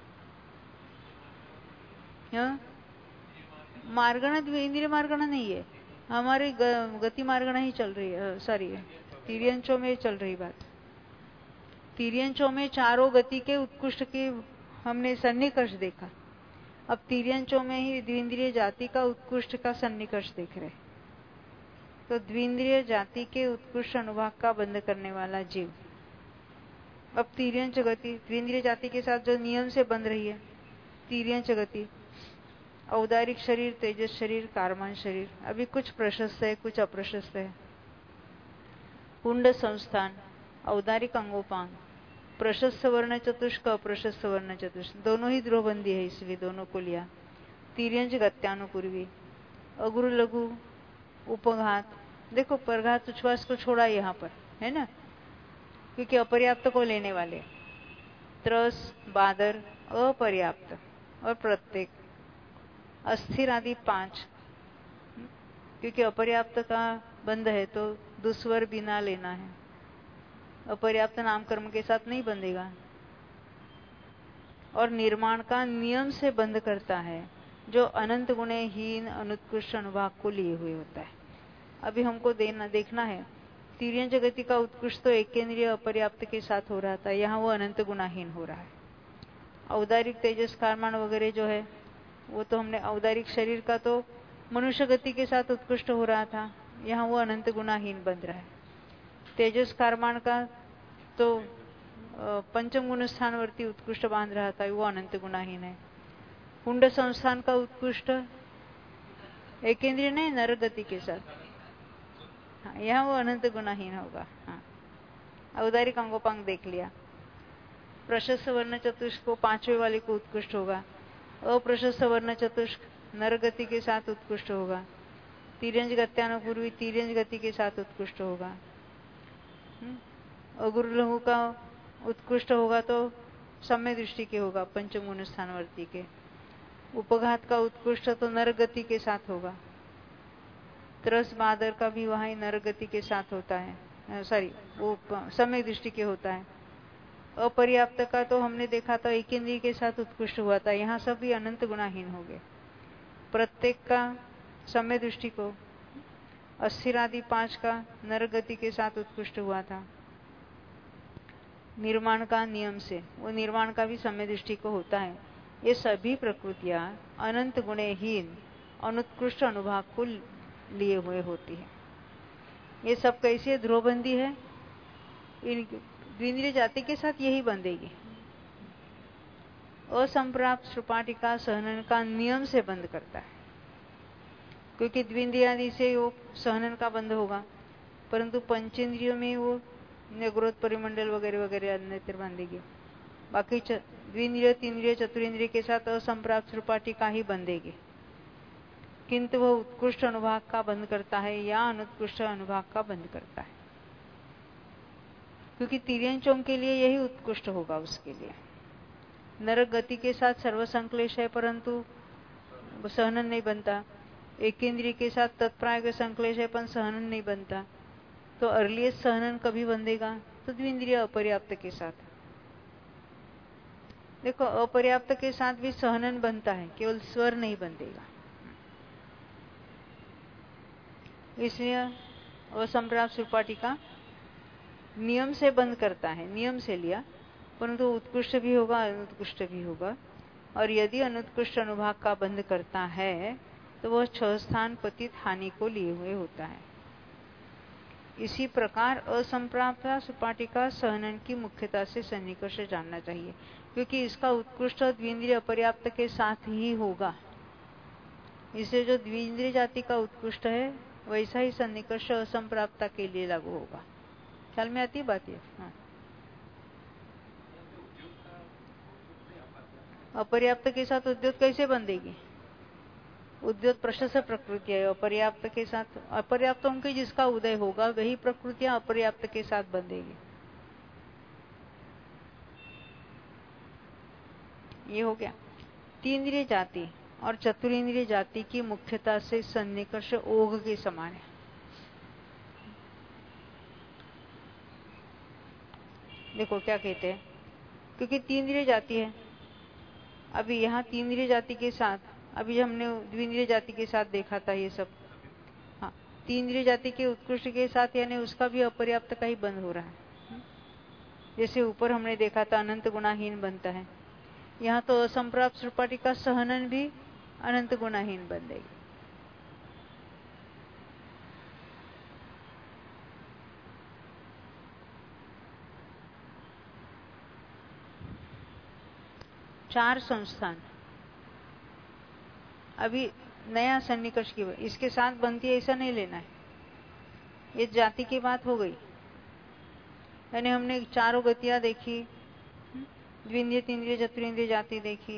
मार्गण द्विंद्रिय मार्गण नहीं है, हमारी गति मार्गण ही चल रही है। सॉरी, तिर्यंचों में चल रही बात। तिर्यंचों में चारों गति के उत्कृष्ट की हमने सन्निकर्ष देखा, अब तिर्यंचों में ही द्विंद्रिय जाति का उत्कृष्ट का सन्निकर्ष देख रहे। तो द्विंद्रिय जाति के उत्कृष्ट अनुभाग का बंध करने वाला जीव, अब तिर्यंच गति द्विंद्रिय जाति के साथ जो नियम से बंध रही है, तिर्यंच गति, औदारिक शरीर, तेजस शरीर, कारमान शरीर, अभी कुछ प्रशस्त है कुछ अप्रशस्त है। पुंड संस्थान, औदारिक अंगोपांग, प्रशस्त वर्ण चतुष्क, अप्रशस्त वर्ण चतुष्क, दोनों ही ध्रुवबंदी है, इसलिए दोनों को लिया। तिर्यंच गत्यानुपूर्वी, अगुरु लघु, उपघात, देखो परघात उच्छ्वास को छोड़ा यहाँ पर, है ना, क्योंकि अपर्याप्त को लेने वाले। त्रस, बादर, अपर्याप्त और प्रत्येक, अस्थिर आदि 5, क्योंकि अपर्याप्त का बंध है तो दुस्वर बिना लेना है, अपर्याप्त नामकर्म के साथ नहीं बंधेगा। और निर्माण का नियम से बंध करता है, जो अनंत गुणहीन अनुत्कृष्ट अनुभाग को लिए हुए होता है। अभी हमको देखना है, तिर्यंच गति का उत्कृष्ट तो एकेंद्रिय अपर्याप्त के साथ हो रहा था, यहाँ वो अनंत गुणाहीन हो रहा है। औदारिक तेजस कारमान वगैरह जो है, वो तो हमने औदारिक शरीर का तो मनुष्य गति के साथ उत्कृष्ट हो रहा था, यहाँ वो अनंत गुणाहीन बन रहा है। तेजस कारमान का तो पंचम गुण स्थानवर्ती उत्कृष्ट बांध रहा था, वो अनंत गुणाहीन है। पुंड संस्थान का उत्कृष्ट एकेंद्रिय नहीं, नर गति के साथ, हाँ, यहाँ वो अनंत गुणाहीन होगा। हाँ, औदारिक अंगोपांग देख लिया। प्रशस्त वर्ण चतुष्क को 5वें वाले को उत्कृष्ट होगा, अप्रशस्त वर्ण चतुष्क नर गति के साथ उत्कृष्ट होगा, तिर्यंच गत्यानुपूर्वी तिर्यंच गति के साथ उत्कृष्ट होगा। अगुरु लघु का उत्कृष्ट होगा तो सम्य दृष्टि के होगा, पंचमून स्थानवर्ती के। उपघात का उत्कृष्ट तो नरगति के साथ होगा। त्रस बादर का भी वहां नरगति के साथ होता है, सॉरी वो सम्य दृष्टि के होता है। अपर्याप्त का तो हमने देखा था एक इंद्रिय के साथ उत्कृष्ट हुआ था, यहाँ सब भी अनंत गुणाहीन हो गए। प्रत्येक का सम्य दृष्टि को, अस्थिर आदि 5 का नरगति के साथ उत्कृष्ट हुआ था। निर्माण का नियम से, वो निर्माण का भी सम्य दृष्टि को होता है। ये सभी प्रकृतियां अनंत गुणहीन अनुत्कृष्ट अनुभाग को लिए हुए होती है। ये सब कैसी ध्रुवबंदी है, इन द्विंद्रिय जाति के साथ यही बंधेगी। असंप्राप्त सुपाटिका सहनन का नियम से बंद करता है, क्योंकि द्विंद्रियादि से वो सहनन का बंध होगा, परंतु पंचेंद्रियों में वो निग्रोध परिमंडल वगैरह वगैरह अन्यत्र बांधेगी। बाकी द्विंद्रिय, तीन्द्रिय, चतुरेंद्रिय के साथ असंप्राप्त सुपाटिका ही बंधेगी, किंतु वह उत्कृष्ट अनुभाग का बंध करता है या अनुत्कृष्ट अनुभाग का बंध करता है, क्योंकि तिर्यंचों के लिए यही उत्कृष्ट होगा। उसके लिए नरक गति के साथ सर्वसंक्लेश है, परंतु सहनन नहीं बनता। एक इंद्रिय के साथ तत्प्राय संक्लेश है, पर सहनन नहीं बनता। तो अर्लिएस्ट सहनन कभी बंधेगा तो द्विंद्रिय अपर्याप्त के साथ। देखो, अपर्याप्त के साथ भी सहनन बनता है, केवल स्वर नहीं बंधेगा। इसलिए असंप्राप्त सुपाटिका नियम से बंद करता है, नियम से लिया, परंतु उत्कृष्ट भी होगा, अनुत्कृष्ट भी होगा। और यदि अनुत्कृष्ट अनुभाग का बंध करता है तो वह 6 स्थान पतित हानि को लिए हुए होता है। इसी प्रकार असंप्राप्त सुपाटिका सहनन की मुख्यता से सन्निकर्ष जानना चाहिए, क्योंकि इसका उत्कृष्ट द्विंद्रिय अपर्याप्त के साथ ही होगा। इससे जो द्विंद्रिय जाति का उत्कृष्ट है वैसा ही सन्निकर्ष असंप्राप्ता के लिए लागू होगा। ख्याल में आती बात ये? हाँ। अपर्याप्त के साथ उद्योत कैसे बंधेगी? उद्योत प्रशस्त प्रकृति है, अपर्याप्त के साथ, अपर्याप्तों के जिसका उदय होगा वही प्रकृतियां अपर्याप्त के साथ बंधेगी। ये हो गया। तीन्द्रिय जाति और चतुरेंद्रिय जाति की मुख्यता से सन्निकर्ष ओघ के समान है। देखो क्या कहते हैं, क्योंकि तीन्द्रिय जाति है। अभी यहाँ तीन्द्रिय जाति के साथ, अभी हमने द्विंद्रिय जाति के साथ देखा था ये सब। हाँ, तीन्द्रिय जाति के उत्कृष्ट के साथ यानी उसका भी अपर्याप्त का ही बंध हो रहा है। जैसे ऊपर हमने देखा था अनंत गुणाहीन बनता है, यहाँ तो असंप्राप्त सुपाटिका सहनन भी अनंत गुणाहीन बन देगी। चार संस्थान अभी नया सन्निकर्ष की इसके साथ बनती है ऐसा नहीं लेना है। ये जाति की बात हो गई, यानी हमने चारों गतियां देखी, द्विंद्रिय, तीन्द्रिय, चतुरेंद्रिय जाति देखी।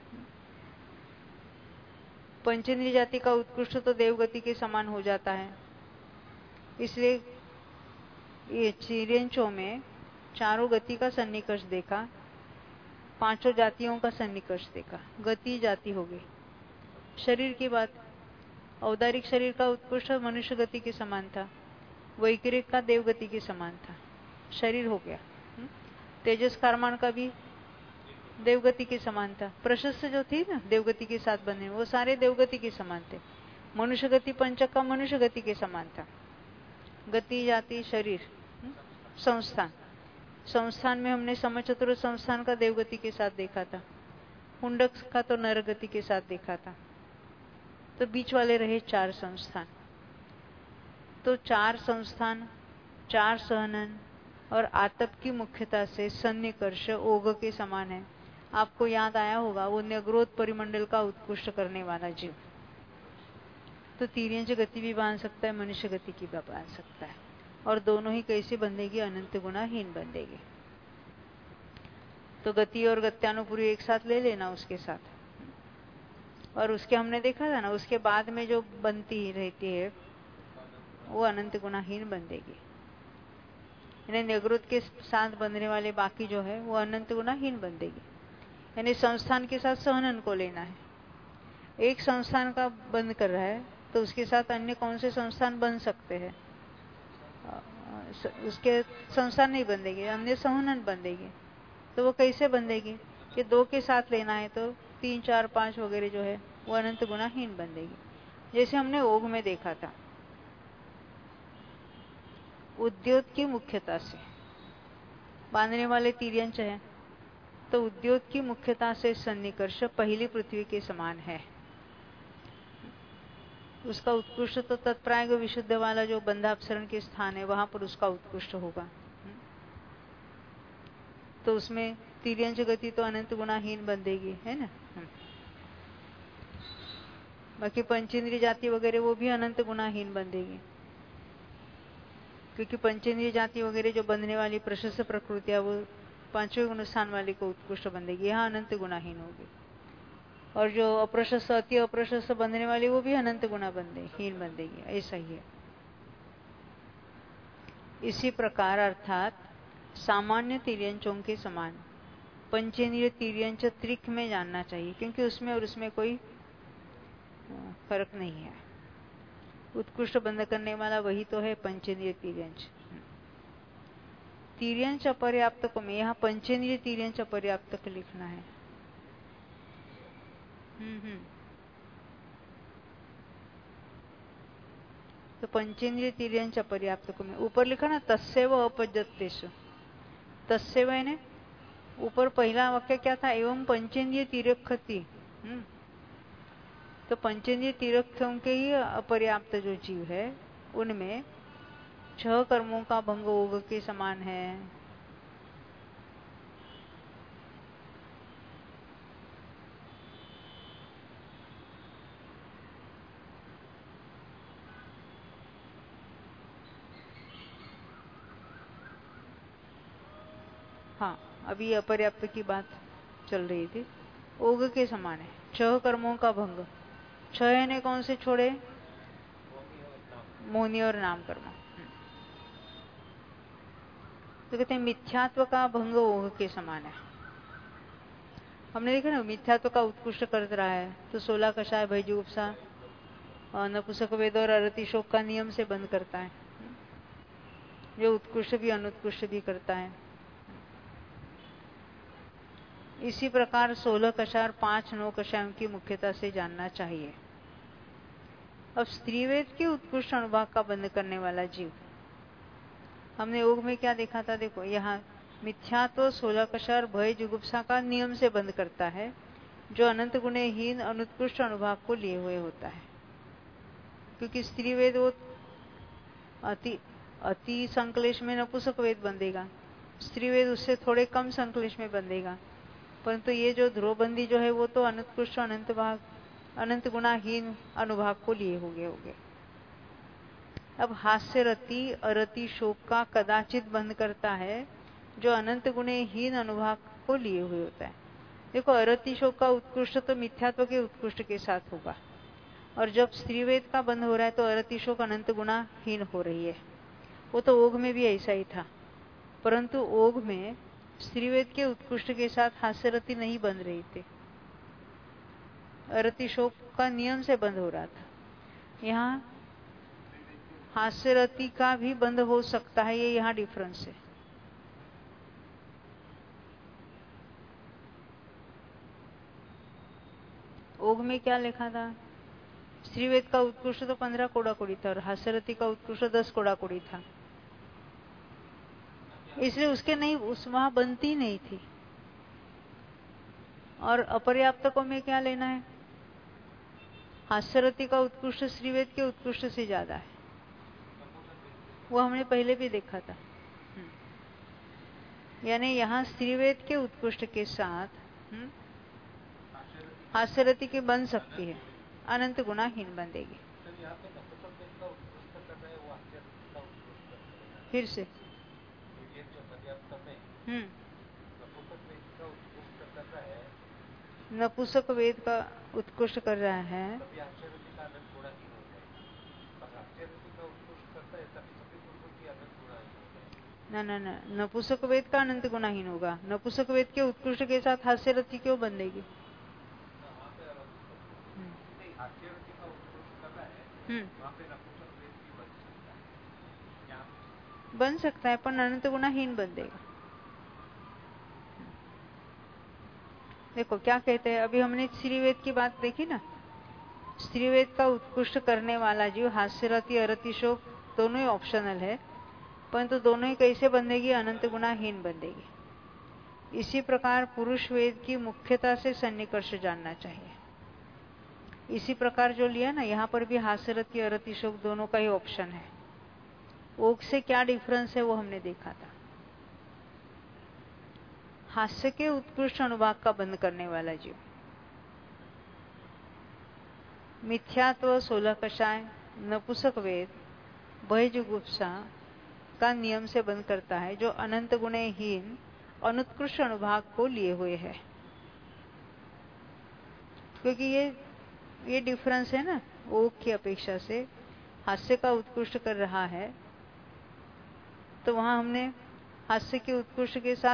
पंचेंद्रिय जाति का उत्कृष्ट तो देवगति के समान हो जाता है, इसलिए ये तिर्यंचों में चारों गति का सन्निकर्ष देखा, 5 जातियों का सन्निकर्ष देखा। गति जाति हो गई। शरीर की बात, औदारिक शरीर का उत्कृष्ट मनुष्य गति के समान था, वैकृतिक का देवगति के समान था, शरीर हो गया। तेजस कारमान का भी देवगति के समान था। प्रशस्त जो थी ना देवगति के साथ बने, वो सारे देवगति के समान थे। मनुष्य गति पंचक का मनुष्य गति के समान था। गति, जाति, शरीर, संस्थान, संस्थान में हमने समचतुर संस्थान का देवगति के साथ देखा था, हुंडक का तो नरगति के साथ देखा था। तो बीच वाले रहे 4 संस्थान। तो 4 संस्थान, 4 सहनन और आतप की मुख्यता से सन्निकर्ष ओघ के समान है। आपको याद आया होगा वो न्यग्रोध परिमंडल का उत्कृष्ट करने वाला जीव। तो तिर्यंच गति भी बांध सकता है, मनुष्य गति की भी बांध सकता है, और दोनों ही कैसे बंधेगी? अनंत गुणाहीन बंधेगी। तो गति और गत्यानुपूर्वी एक साथ ले लेना उसके साथ, और उसके हमने देखा था ना, उसके बाद में जो बनती रहती है वो अनंत गुणाहीन बन देगी। यानी निगृत के साथ बंधने वाले बाकी जो है वो अनंत गुणाहीन बन देगी। यानी संस्थान के साथ सहनन को लेना है। एक संस्थान का बंद कर रहा है तो उसके साथ अन्य कौन से संस्थान बन सकते हैं? उसके संस्थान नहीं बंधेगी, अन्य सहनन बंधेगी। तो वो कैसे बंधेगी कि 2 के साथ लेना है तो 3, 4, 5 वगैरह जो है वो अनंत गुणाहीन बंधेगी। जैसे हमने ओघ में देखा था, उद्योत की मुख्यता से बांधने वाले तिर्यंच है, तो उद्योत की मुख्यता से सन्निकर्ष पहली पृथ्वी के समान है। उसका उत्कृष्ट तो तत्प्रायग विशुद्ध वाला जो बंधापसरण के स्थान है वहां पर उसका उत्कृष्ट होगा। तो उसमें तिर्यंच गति तो अनंत गुणाहीन बंधेगी, है ना। बाकी पंचेंद्रिय जाति वगैरह वो भी अनंत गुणाहीन बंधेगी, क्योंकि पंचेंद्रिय जाति वगैरह जो बंधने वाली प्रशस्त प्रकृतियां वो 5वें गुण स्थान वाली को उत्कृष्ट बंधेगी, यहाँ अनंत गुणाहीन होगी। और जो अप्रशस्त अति अप्रशस्त बंधने वाली वो भी अनंत गुणा हीन बंधेगी। ऐसा ही है। इसी प्रकार अर्थात सामान्य तिर्यंचों के समान पंचेंद्रिय तिर्यंच त्रिक में जानना चाहिए, क्योंकि उसमें और उसमें कोई फर्क नहीं है। उत्कृष्ट बंध करने वाला वही तो है पंचेंद्रिय तिर्यंच। तिर्यंच अपर्याप्तक में यहाँ पंचेंद्रिय तिर्यंच अपर्याप्तक लिखना है। तो पंचेंद्रिय तिर्यंच अपर्याप्तक में ऊपर लिखा ना तस्सेव अपजत्तेषु। तस्सेव है, ऊपर पहला वाक्य क्या था? एवं पंचेंद्रिय तिरक्षति। तो पंचेंद्रिय तिरक्षों के ही अपर्याप्त जो जीव है उनमें 6 कर्मों का भंग ओघ के समान है। हाँ, अभी अपर्याप्त की बात चल रही थी। ओघ के समान है, 6 कर्मों का भंग। 6 ने कौन से छोड़े? मोनी और नाम कर्म। तो कहते हैं मिथ्यात्व का भंग ओघ के समान है। हमने देखा ना, मिथ्यात्व का उत्कृष्ट कर रहा है तो 16 कषाय भयजुगुप्सा नपुंसक वेद और अरति शोक का नियम से बंद करता है, जो उत्कृष्ट भी अनुत्कृष्ट भी करता है। इसी प्रकार 16 कषाय और 5 9 कषायों की मुख्यता से जानना चाहिए। अब स्त्रीवेद के उत्कृष्ट अनुभाग का बंध करने वाला जीव, हमने योग में क्या देखा था? देखो यहाँ मिथ्यात्व 16 कषाय और भय जुगुप्सा का नियम से बंद करता है, जो अनंत गुणहीन अनुत्कृष्ट अनुभाग को लिए हुए होता है। क्योंकि स्त्रीवेद वो अति संकलेश में नपुंसक वेद बंधेगा, स्त्रीवेद उससे थोड़े कम संकलेश में बंधेगा। परंतु ये जो ध्रुवबंदी जो है वो तो अनुत्कृष्ट अनंत गुणाहीन अनुभाग को लिए होंगे। अब हास्य रति अरति शोक का कदाचित बंद करता है, जो अनंत गुणहीन अनुभाग को लिए हुए होता है। देखो अरति शोक का उत्कृष्ट तो मिथ्यात्व के उत्कृष्ट के साथ होगा, और जब स्त्रीवेद का बंद हो रहा है तो अरति शोक अनंत गुणाहीन हो रही है। वो तो ओघ में भी ऐसा ही था, परंतु ओघ में स्त्रीवेद के उत्कृष्ट के साथ हास्यरति नहीं बंध रही थी, अरति शोक का नियम से बंद हो रहा था। यहाँ हास्यरति का भी बंद हो सकता है, ये यहाँ डिफरेंस है। ओघ में क्या लिखा था? स्त्रीवेद का उत्कृष्ट तो 15 कोड़ा-कोड़ी था और हास्यरति का उत्कृष्ट 10 कोड़ा-कोड़ी था, इसलिए उसके नहीं वहां बनती नहीं थी। और अपर्याप्तकों में क्या लेना है? हास्यरति का उत्कृष्ट स्त्रीवेद के उत्कृष्ट से ज्यादा है, वो हमने पहले भी देखा था। यानी यहाँ स्त्रीवेद के उत्कृष्ट के साथ हास्यरति की बन सकती है, अनंत गुणाहीन बंधेगी। फिर से नपुंसक वेद का उत्कृष्ट कर रहा है, ना ना ना, नपुंसक वेद का अनंत गुणाहीन होगा। नपुंसक वेद के उत्कृष्ट के साथ हास्य रति क्यों बंधेगी? बन सकता है, पर अनंत गुणाहीन बंधेगा। देखो क्या कहते हैं, अभी हमने स्त्रीवेद की बात देखी ना। स्त्रीवेद का उत्कृष्ट करने वाला जीव हास्य रति अरति शोक दोनों ही ऑप्शनल है, परंतु दोनों ही कैसे बंधेगी? अनंत गुणाहीन बंधेगी। इसी प्रकार पुरुष वेद की मुख्यता से सन्निकर्ष जानना चाहिए। इसी प्रकार जो लिया ना, यहाँ पर भी हास्य रति अरति शोक दोनों का ही ऑप्शन है। ओक से क्या डिफरेंस है वो हमने देखा था। हास्य के उत्कृष्ट अनुभाग का बंद करने वाला जीव मिथ्यात्व, 16 कषाय, नपुंसक वेद, भय जुगुप्सा का नियम से बंद करता है, जो अनंत गुणहीन अनुत्कृष्ट अनुभाग को लिए हुए है। क्योंकि ये डिफरेंस है ना, ओक की अपेक्षा से हास्य का उत्कृष्ट कर रहा है, तो वहां हमने हास्य के उत्कृष्ट के साथ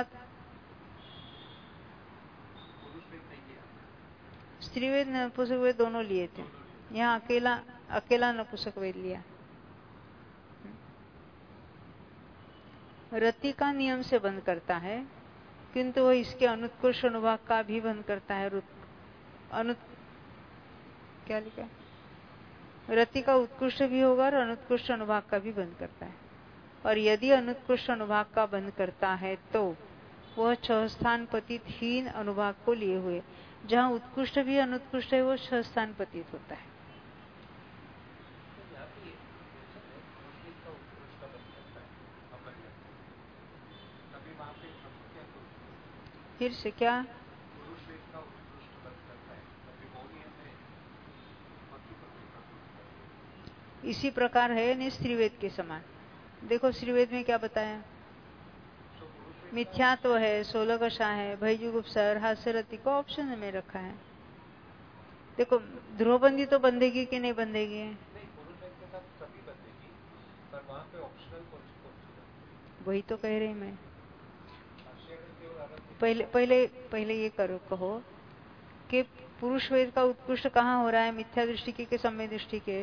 स्त्रीवेद नपुंसक वेद दोनों लिए थे। यहाँ अकेला नपुंसक वेद लिया। रति का नियम से बंद करता है, किंतु वह इसके अनुत्कृष्ट अनुभाग का भी बंद करता है। क्या लिखा है? रति का उत्कृष्ट भी होगा और अनुत्कृष्ट अनुभाग का भी बंद करता है। और यदि अनुत्कृष्ट अनुभाग का बंद करता है तो वह 6 स्थान पतित हीन अनुभाग को लिए हुए, जहां उत्कृष्ट भी अनुत्कृष्ट है, वो 6 स्थान पतित होता है। फिर से क्या? इसी प्रकार है नहीं स्त्रीवेद के समान। देखो स्त्रीवेद में क्या बताया? मिथ्यात्व है, 16 कषा है, भय जुगुप्सा और हास्य रति को ऑप्शन में रखा है। देखो ध्रुवबंदी तो बंधेगी कि नहीं बंधेगी? वही तो कह रही मैं। पहले ये कहो कि पुरुष वेद का उत्कृष्ट कहाँ हो रहा है? मिथ्या दृष्टि के सम्य दृष्टि के?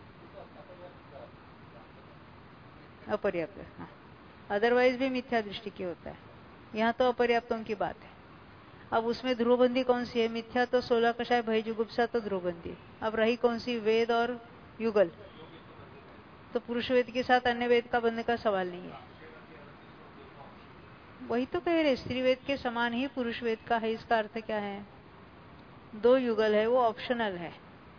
अपर्याप्त। हाँ, अदरवाइज भी मिथ्या दृष्टि की होता है। यहाँ तो अपर्याप्तों की बात है। अब उसमें ध्रुवबंदी कौन सी है? मिथ्या तो 16 कषाय, भय जुगुप्सा तो ध्रुवबंदी। अब रही कौन सी? वेद और युगल। तो पुरुष वेद के साथ अन्य वेद का बंधने का सवाल नहीं है। वही तो कह रहे, स्त्री वेद के समान ही पुरुष वेद का है। इसका अर्थ क्या है? 2 युगल है, वो ऑप्शनल है।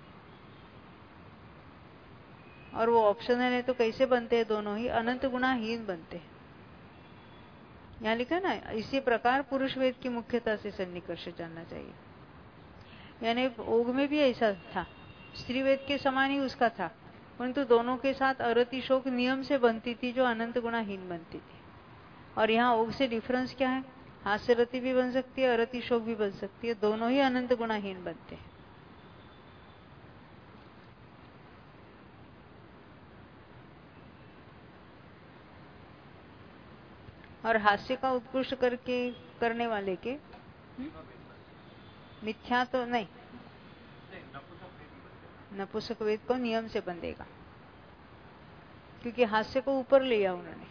और वो ऑप्शनल है तो कैसे बनते हैं? दोनों ही अनंत गुणाहीन बनते हैं। यहाँ लिखा ना, इसी प्रकार पुरुष वेद की मुख्यता से सन्निकर्ष जानना चाहिए। यानी ओग में भी ऐसा था, स्त्री वेद के समान ही उसका था, परंतु दोनों के साथ अरति शोक नियम से बनती थी, जो अनंत गुणाहीन बनती थी। और यहाँ ओग से डिफरेंस क्या है? हास्य रति भी बन सकती है, अरति शोक भी बन सकती है, दोनों ही अनंत गुणाहीन बनते हैं। और हास्य का उत्कृष्ट करने वाले के मिथ्या तो नहीं, नपुंसक वेद को नियम से बंधेगा, क्योंकि हास्य को ऊपर लिया उन्होंने।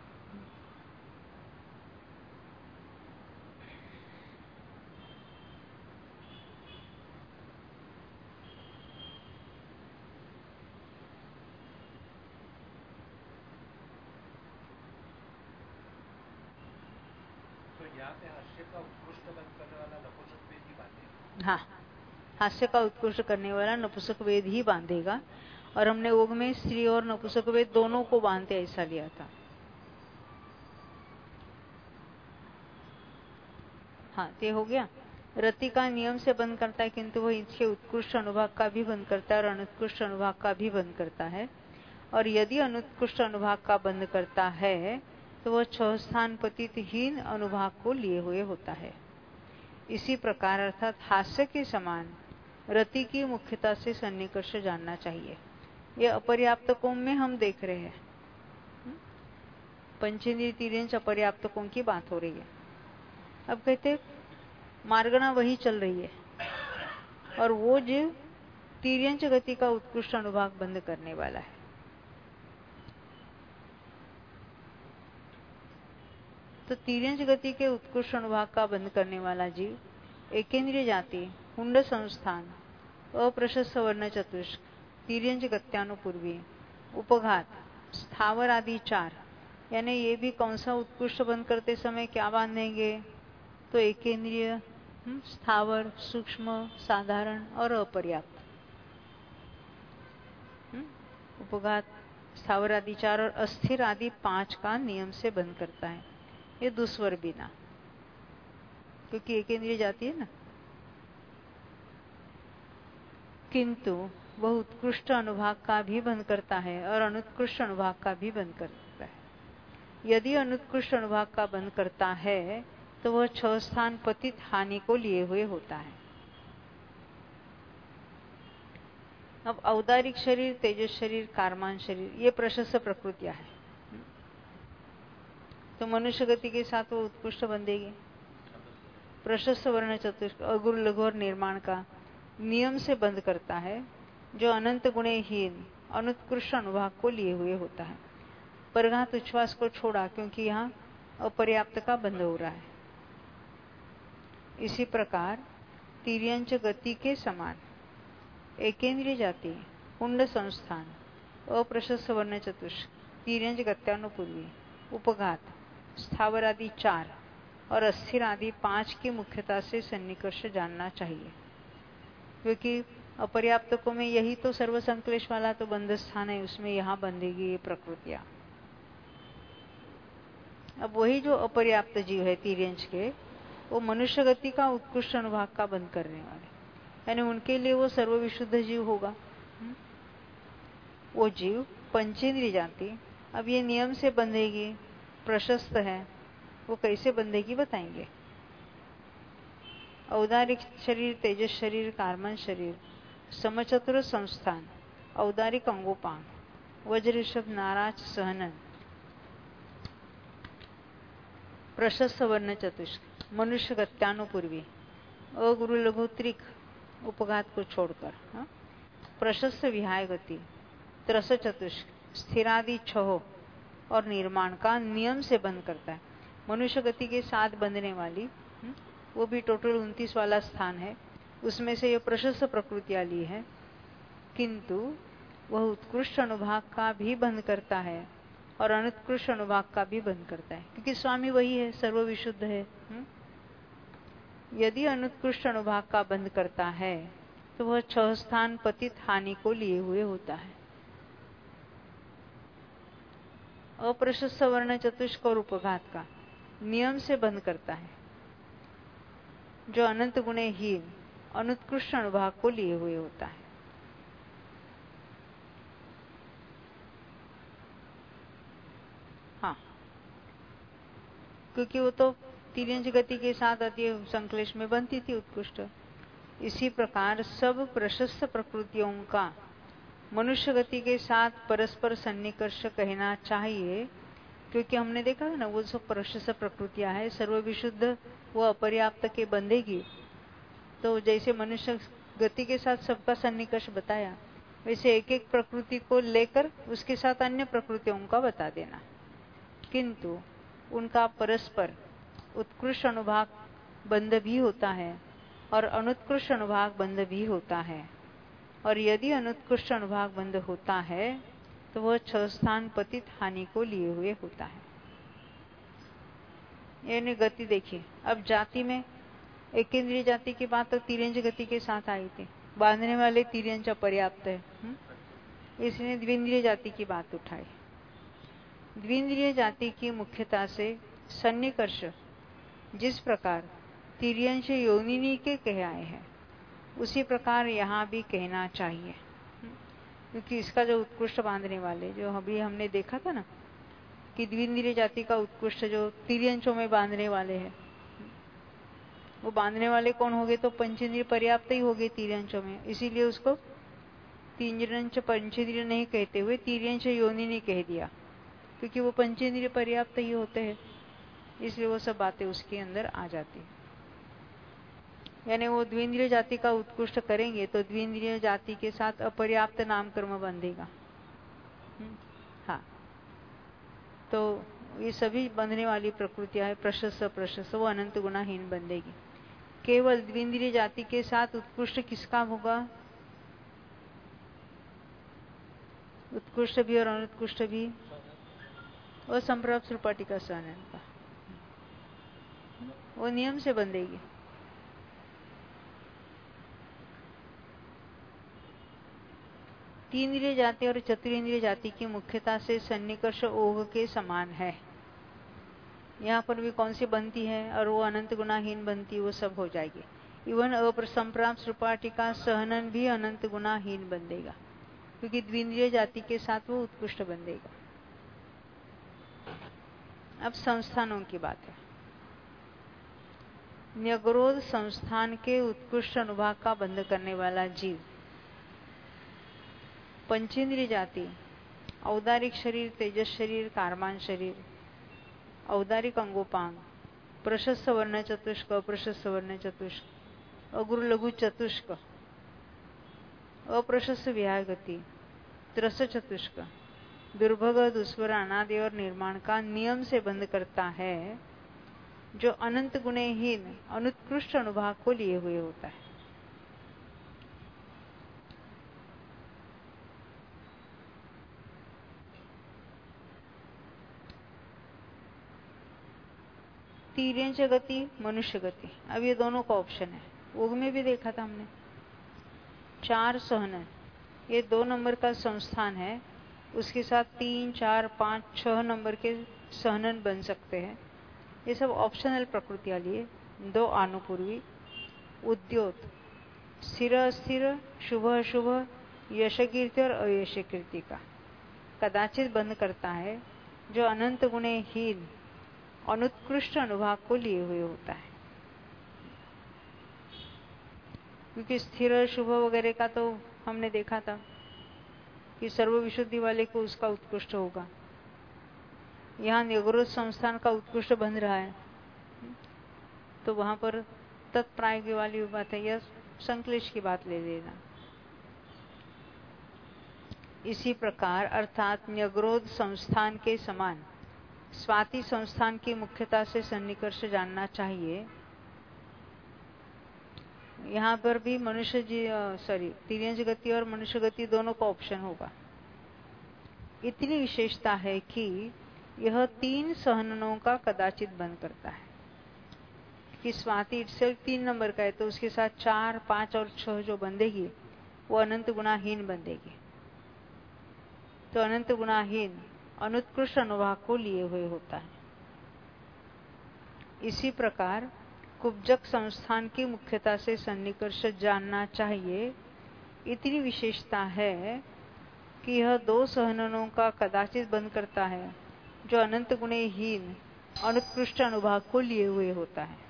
हाँ, हास्य का उत्कृष्ट करने वाला नपुंसक वेद ही बांधेगा। और हमने ओग में स्त्री और नपुंसक वेद दोनों को बांधते ऐसा लिया था। हाँ, ये हो गया। रति का नियम से बंद करता है, किंतु वह इसके उत्कृष्ट अनुभाग का भी बंद करता है और अनुत्कृष्ट अनुभाग का भी बंद करता है। और यदि अनुत्कृष्ट अनुभाग का बंद करता है तो वह 6 स्थान पतित हीन अनुभाग को लिए हुए होता है। इसी प्रकार अर्थात हास्य के समान रति की मुख्यता से सन्निकर्ष जानना चाहिए। ये अपर्याप्त कोम में हम देख रहे हैं। पंचेंद्रिय तीर्यंच अपर्याप्तकों की बात हो रही है। अब कहते मार्गणा वही चल रही है और वो जीव तीर्यंच गति का उत्कृष्ट अनुभाग बंद करने वाला है। तो तीर्यंच गति के उत्कृष्ट अनुभाग का बंद करने वाला जीव एकेंद्रिय जाति, हुंड संस्थान, अप्रशस्त वर्ण चतुष्क, तीर्यंच गत्यानुपूर्वी, उपघात, स्थावर आदि 4, यानी ये भी कौन सा उत्कृष्ट बंद करते समय क्या बांधेंगे? तो एकेंद्रिय, स्थावर, सूक्ष्म, साधारण और अपर्याप्त। उपघात, स्थावर आदि 4 और अस्थिर आदि 5 का नियम से बंद करता है। ये दुस्वर बिना, क्योंकि एकेंद्रिय जाती है ना। किंतु वह उत्कृष्ट अनुभाग का भी बंद करता है और अनुत्कृष्ट अनुभाग का भी बंद करता है। यदि अनुत्कृष्ट अनुभाग का बंद करता है तो वह 6 स्थान पतित हानि को लिए हुए होता है। अब औदारिक शरीर, तेजस शरीर, कारमान शरीर, ये प्रशस्त प्रकृतियां है। तो मनुष्य गति के साथ वो उत्कृष्ट बंधेगी। प्रशस्त वर्ण चतुष्क, अगुरु, लघु और निर्माण का नियम से बंद करता है, जो अनंत गुणहीन अनुत्कृष्ट अनुभाग को लिए हुए होता है। परघात उच्छ्वास को छोड़ा क्योंकि यहाँ अपर्याप्त का बंध हो रहा है। इसी प्रकार तीर्यंच गति के समान एकेंद्रिय जाति, हुंड संस्थान, अप्रशस्त वर्ण चतुष्क, तीर्यंच गत्यानुपूर्वी, उपघात, स्थावर आदि 4 और अस्थिर आदि 5 की मुख्यता से सन्निकर्ष जानना चाहिए, क्योंकि अपर्याप्तकों में यही तो सर्वसंक्लेश वाला तो बंध स्थान है, उसमें यहां बंधेगी ये प्रकृतियां। अब वही जो अपर्याप्त जीव है तीर्यंच के, वो मनुष्य गति का उत्कृष्ट अनुभाग का बंद करने वाले, यानी उनके लिए वो सर्वविशुद्ध जीव होगा। वो जीव पंचेंद्रिय जाति अब ये नियम से बंधेगी, प्रशस्त है, वो कैसे बंधेगी बताएंगे। औदारिक शरीर, तेजस शरीर, कारमन शरीर, समचतुर संस्थान, औदारिक अंगोपांग, वज्र ऋषभ नाराज सहनन, प्रशस्त वर्ण चतुष्क, मनुष्य गत्यानुपूर्वी, अगुरु लघु त्रिक, उपघात को छोड़कर, प्रशस्त विहाय गति, त्रस चतुष्क, स्थिरादि 6 और निर्माण का नियम से बंद करता है। मनुष्य गति के साथ बंधने वाली वो भी टोटल 29 वाला स्थान है, उसमें से ये प्रशस्त प्रकृतियां ली है, किंतु वह उत्कृष्ट अनुभाग का भी बंद करता है और अनुत्कृष्ट अनुभाग का भी बंद करता है, क्योंकि स्वामी वही है, सर्वविशुद्ध है। यदि अनुत्कृष्ट अनुभाग का बंद करता है तो वह 6 स्थान पतित हानि को लिए हुए होता है। अप्रशस्त वर्ण चतुष्क और उपघात का नियम से बंद करता है, जो अनंत गुणहीन अनुत्कृष्ट अनुभाग को लिए हुए होता है। हाँ, क्योंकि वो तो तीर्यंच गति के साथ अति संक्लेश में बनती थी उत्कृष्ट। इसी प्रकार सब प्रशस्त प्रकृतियों का मनुष्य गति के साथ परस्पर सन्निकर्ष कहना चाहिए, क्योंकि हमने देखा है ना, वो सब प्रशस्त प्रकृतियां है, सर्वविशुद्ध, वो अपर्याप्त के बंधेगी। तो जैसे मनुष्य गति के साथ सबका सन्निकर्ष बताया, वैसे एक एक प्रकृति को लेकर उसके साथ अन्य प्रकृतियों का बता देना, किंतु उनका परस्पर उत्कृष्ट अनुभाग बंध भी होता है और अनुत्कृष्ट अनुभाग बंध भी होता है, और यदि अनुत्कृष्ट अनुभाग बंध होता है तो वह 6 स्थान पतित हानि को लिए हुए होता है। यानी गति देखिए, अब जाति में एकेंद्रिय जाति की बात तो तीर्यंच गति के साथ आई थी, बांधने वाले तीर्यंच अपर्याप्त है, इसने द्विंद्रिय जाति की बात उठाई। द्विंद्रिय जाति की मुख्यता से सन्निकर्ष जिस प्रकार तीर्यंश योनिनी के कहे आए हैं, उसी प्रकार यहाँ भी कहना चाहिए, क्योंकि इसका जो उत्कृष्ट बांधने वाले, जो अभी हमने देखा था ना कि द्विंद्रिय जाति का उत्कृष्ट जो तीर्यंशों में बांधने वाले हैं, वो बांधने वाले कौन हो गए? तो पंचेंद्रिय पर्याप्त ही हो गए तीर्यंशों में, इसीलिए उसको तीर्यंश पंचेंद्रिय नहीं कहते हुए तीर्यंश योनिनी कह दिया। क्योंकि वो पंचेंद्रिय पर्याप्त ही होते हैं, इसलिए वो सब बातें उसके अंदर आ जाती है। यानी वो द्विंद्रिय जाति का उत्कृष्ट करेंगे तो द्विंद्रिय जाति के साथ अपर्याप्त नामकर्म बंधेगा। हाँ, तो ये सभी बंधने वाली प्रकृतियां है, प्रशस्त अप्रशस्त, वो अनंत गुणाहीन बंधेगी। केवल द्विंद्रिय जाति के साथ उत्कृष्ट किसका होगा? उत्कृष्ट भी और अनुत्कृष्ट भी, वो संप्राप्त सृपाटी का सहनन का, वो नियम से बंधेगी। तीन इंद्रिय जाति और चतुरेंद्रिय जाति की मुख्यता से सन्निकर्ष ओघ के समान है। यहाँ पर भी कौन सी बनती है और वो अनंत गुणाहीन बनती, वो सब हो जाएगी। इवन संप्राप्त सृपाटी का सहनन भी अनंत गुणाहीन बन देगा, क्योंकि द्विंद्रिय जाति के साथ वो उत्कृष्ट बन देगा। अब संस्थानों की बात है। न्यगरोध संस्थान के उत्कृष्ट अनुभाग का बंध करने वाला जीव, पंचेंद्रिय जाति, औदारिक शरीर, तेजस शरीर, कारमान शरीर, औदारिक अंगोपांग, प्रशस्त वर्ण चतुष्क, अप्रशस्त वर्ण चतुष्क, अगुरु लघु चतुष्क, अप्रशस्त विहार गति, त्रस चतुष्क, दुर्भग, दुस्वर, अनादि और निर्माण का नियम से बंध करता है, जो अनंत गुणहीन अनुत्कृष्ट अनुभाग को लिए हुए होता है। तीर्यंच गति, मनुष्य गति, अब ये दोनों का ऑप्शन है। योग में भी देखा था हमने, 4 सहनन, ये 2 नंबर का संस्थान है, उसके साथ 3, 4, 5, 6 नंबर के सहनन बन सकते हैं। ये सब ऑप्शनल प्रकृतियां लिए। 2 आनुपूर्वी, उद्योत, स्थिर अस्थिर, शुभ अशुभ, यश कीर्ति और अयश कीर्ति का कदाचित बंद करता है, जो अनंत गुणहीन अनुत्कृष्ट अनुभाग को लिए हुए होता है। क्योंकि स्थिर शुभ वगैरह का तो हमने देखा था कि सर्व विशुद्धि वाले को उसका उत्कृष्ट होगा। यहाँ न्यगरोध संस्थान का उत्कृष्ट बंध रहा है, तो वहां पर तत्प्राय वाली बात है, यह संक्लेश की बात ले लेना। इसी प्रकार अर्थात न्यगरोध संस्थान के समान स्वाति संस्थान की मुख्यता से सन्निकर्ष जानना चाहिए। यहाँ पर भी मनुष्य तिर्यंच गति और मनुष्य गति दोनों का ऑप्शन होगा। इतनी विशेषता है कि यह 3 सहननों का कदाचित बंद करता है, कि स्वाति सिर्फ 3 नंबर का है, तो उसके साथ 4, 5 और 6 जो बंधेगी वो अनंत गुणाहीन बंधेगी। तो अनंत गुणाहीन अनुत्कृष्ट अनुभाग को लिए हुए होता है। इसी प्रकार कुब्जक संस्थान की मुख्यता से सन्निकर्ष जानना चाहिए। इतनी विशेषता है कि यह 2 सहननों का कदाचित बंद करता है, जो अनंत गुणहीन अनुत्कृष्ट अनुभाग को लिए हुए होता है।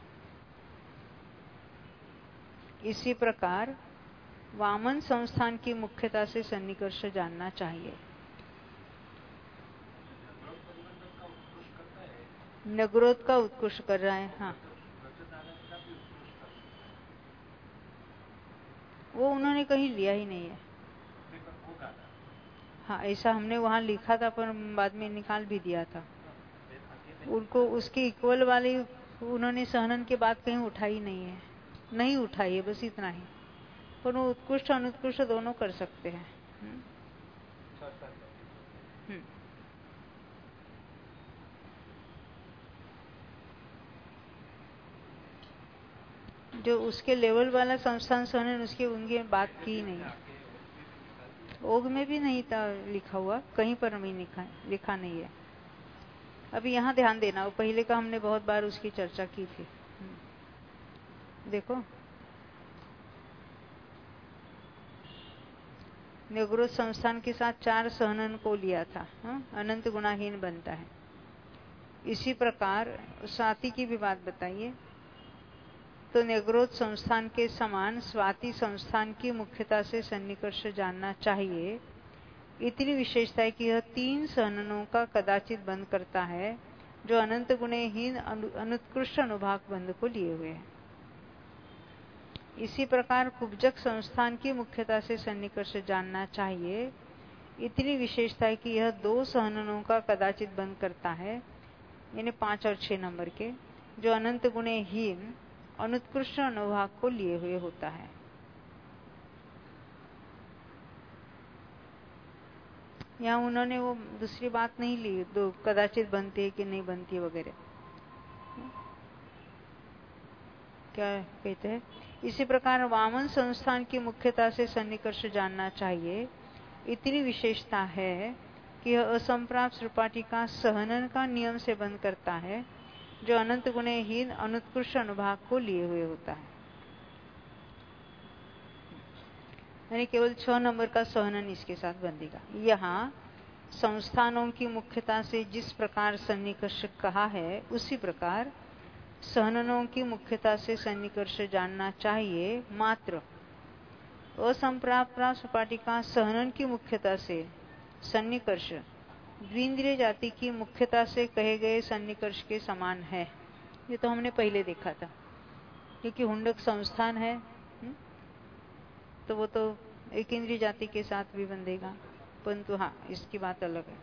इसी प्रकार वामन संस्थान की मुख्यता से सन्निकर्ष जानना चाहिए। न्यगरोध का उत्कृष्ट कर रहा है। हाँ, वो उन्होंने कहीं लिया ही नहीं है। हाँ, ऐसा हमने वहां लिखा था, पर बाद में निकाल भी दिया था। उनको उसके इक्वल वाली उन्होंने सहनन के बाद कहीं उठाई नहीं है, नहीं उठाई है, बस इतना ही। पर वो उत्कृष्ट अनुत्कृष्ट दोनों कर सकते हैं। जो उसके लेवल वाला संस्थान सहनन, उसकी उनकी बात की नहीं। ओग में भी नहीं था लिखा हुआ, कहीं पर भी लिखा नहीं है। अभी यहाँ ध्यान देना, वो पहले का हमने बहुत बार उसकी चर्चा की थी। देखो, न्यगरोध संस्थान के साथ 4 सहनन को लिया था, अनंत गुणाहीन बनता है। इसी प्रकार स्वाति की भी बात बताइए, तो न्यगरोध संस्थान के समान स्वाति संस्थान की मुख्यता से सन्निकर्ष जानना चाहिए। इतनी विशेषता है कि यह 3 सहननों का कदाचित बंद करता है जो अनंत गुणहीन अनुत्कृष्ट अनुभाग बंध को लिए हुए है। इसी प्रकार कुब्जक संस्थान की मुख्यता से सन्निकर्ष जानना चाहिए। इतनी विशेषता है कि यह 2 सहननों का कदाचित बंद करता है, यानी 5 और 6 नंबर के, जो अनंत गुणहीन अनुत्कृष्ट अनुभाग को लिए हुए होता है। यहाँ उन्होंने वो दूसरी बात नहीं ली, 2 कदाचित बनती है कि नहीं बनती वगैरह। क्या कहते हैं? इसी प्रकार वामन संस्थान की मुख्यता से सन्निकर्ष जानना चाहिए। इतनी विशेषता है कि यह असंप्राप्त सृपाटी का सहनन का नियम से बंद करता है जो अनंत गुणहीन अनुत्कृष्ट अनुभाग को लिए हुए होता है। यानी केवल 6 नंबर का सहनन इसके साथ बंधेगा। यहाँ संस्थानों की मुख्यता से जिस प्रकार सन्निकर्ष कहा है, उसी प्रकार सहननों की मुख्यता से सन्निकर्ष जानना चाहिए। मात्र असंप्राप्त सपाटी का सहनन की मुख्यता से सन्निकर्ष द्विंद्रिय जाति की मुख्यता से कहे गए सन्निकर्ष के समान है। ये तो हमने पहले देखा था, क्योंकि हुंडक संस्थान है, तो वो तो एक इंद्रिय जाति के साथ भी बंधेगा, परंतु हाँ, इसकी बात अलग है।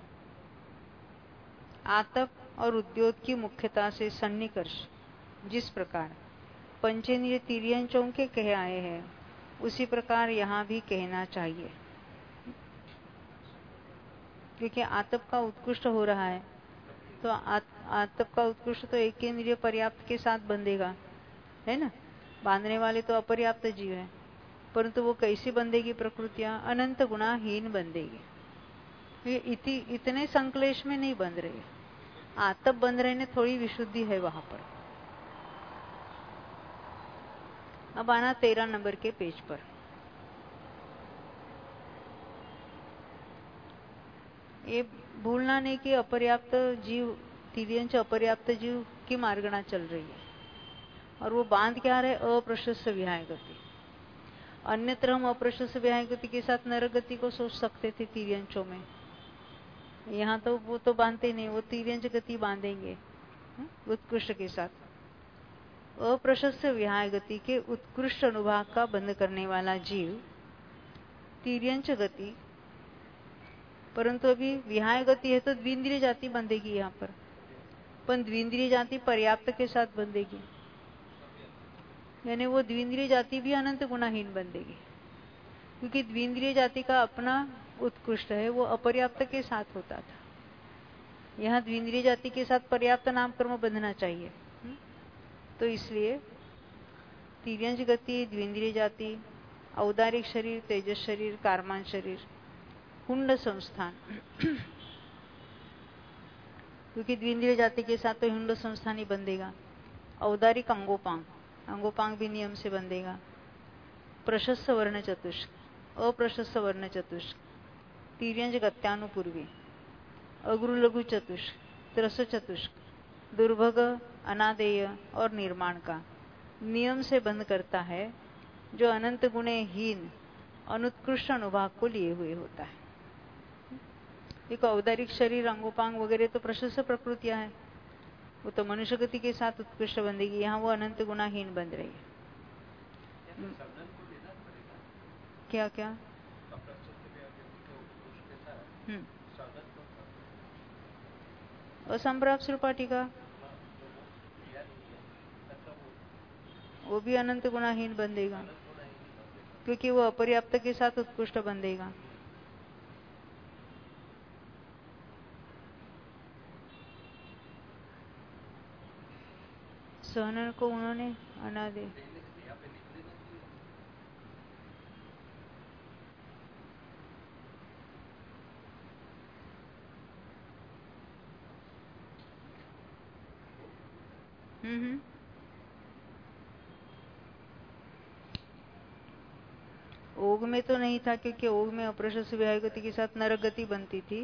आतप और उद्योग की मुख्यता से सन्निकर्ष जिस प्रकार पंचेंद्रिय तिर्यंचों के कहे आए हैं, उसी प्रकार यहाँ भी कहना चाहिए। क्योंकि आतप का उत्कृष्ट हो रहा है, तो आतप का उत्कृष्ट तो एक इंद्रिय पर्याप्त के साथ बंधेगा, है ना। बांधने वाले तो अपर्याप्त जीव है, परंतु वो कैसी बंधेगी? प्रकृतियां अनंत गुणाहीन बंधेगी। ये इतने संकलेश में नहीं बंध रही। आतप बंध रहे ने थोड़ी विशुद्धि है वहां पर। अब आना 13 नंबर के पेज पर। ये भूलना नहीं कि अपर्याप्त जीव, तिर्यंच अपर्याप्त जीव की मार्गणा चल रही है, और वो बांध क्या रहे? अप्रशस्त विहाय गति। अन्यत्र हम अप्रशस्त विहाय गति के साथ नरक गति को सोच सकते थे तिर्यंचों में। यहाँ तो वो तो बांधते नहीं, वो तिर्यंच गति बांधेंगे उत्कृष्ट के साथ। अप्रशस्त विहाय गति के उत्कृष्ट अनुभाग का बंध करने वाला जीव तिर्यंच गति, परंतु अभी विहाय गति है तो द्विंद्रिय जाति बंधेगी यहाँ पर, पर द्विंद्रिय जाति पर्याप्त के साथ बंधेगी, यानी वो द्विंद्रिय जाति भी अनंत गुणाहीन बंधेगी, क्योंकि द्विंद्रिय जाति का अपना उत्कृष्ट है, वो अपर्याप्त के साथ होता था। यहाँ द्विंद्रिय जाति के साथ पर्याप्त नाम कर्म बंधना चाहिए। तो इसलिए तिर्यंच गति, द्विंद्रिय जाति, औदारिक शरीर, तेजस शरीर, कारमान शरीर, हुंड संस्थान क्योंकि द्विंद्रिय जाति के साथ तो हुंड संस्थान ही बंधेगा। औदारिक अंगोपांग, अंगोपांग भी नियम से बंधेगा। प्रशस्त वर्ण चतुष्क, अप्रशस्त वर्ण चतुष्क, तिर्यंच गत्यानुपूर्वी, अग्रु लघु चतुष्क, त्रस चतुष्क, दुर्भग, अनादेय और निर्माण का नियम से बंध करता है, जो अनंत गुणहीन अनुत्कृष्ट अनुभाग को लिए हुए होता है। एक औदारिक शरीर, अंगोपांग वगैरह तो प्रशस्त प्रकृतियां हैं, वो तो मनुष्य गति के साथ उत्कृष्ट बंधेगी। यहाँ वो अनंत गुणाहीन बंध रही है। क्या क्या? असंप्राप्त सृपाटी का वो भी अनंत गुणाहीन बंधेगा, क्योंकि वो अपर्याप्त के साथ उत्कृष्ट बंधेगा। सहनन को उन्होंने अनादे ओग में तो नहीं था, क्योंकि ओग में अप्रशस्त विहाय गति के साथ नरक गति बनती थी।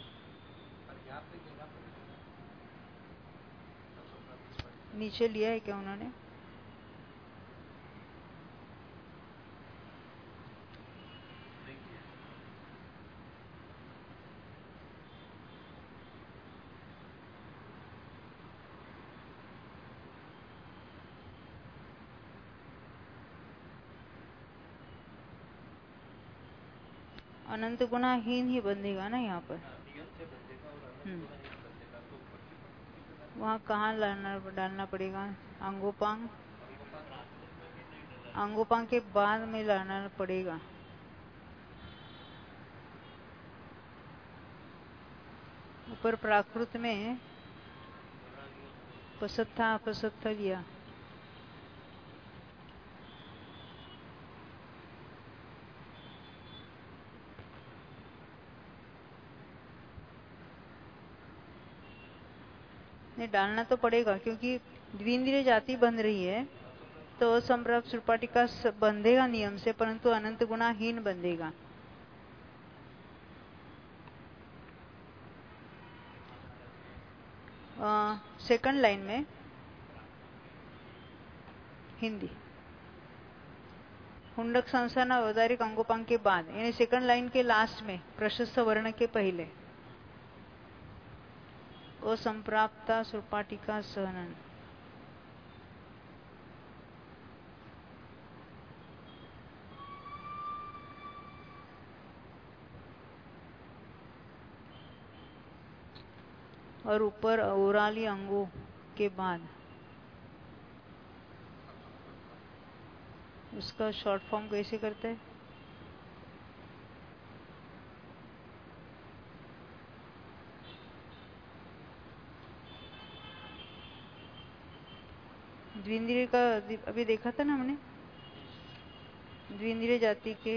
नीचे लिया है क्या उन्होंने? अनंत गुणाहीन ही बंधेगा ना यहाँ पर। वहाँ कहाँ डालना पड़ेगा? अंगोपांग, अंगोपांग के बाद में लाना पड़ेगा। ऊपर प्राकृत में पसत्था अपसत्था लिया। नहीं, डालना तो पड़ेगा क्योंकि द्विंद्रिय जाति बन रही है, तो असंप्राप्त सुरपाटिका बंधेगा नियम से, परंतु अनंत गुणाहीन बंधेगा। सेकंड लाइन में हिंदी हुंडक संस्थान औदारिक अंगोपांग के बाद, यानी सेकंड लाइन के लास्ट में प्रशस्त वर्ण के पहले असंप्राप्ता सुरपाटिका सहनन। और ऊपर औराली अंगों के बाद उसका शॉर्ट फॉर्म कैसे करते हैं? द्विंद्रिय का अभी देखा था ना हमने, द्विंद्रिय जाति के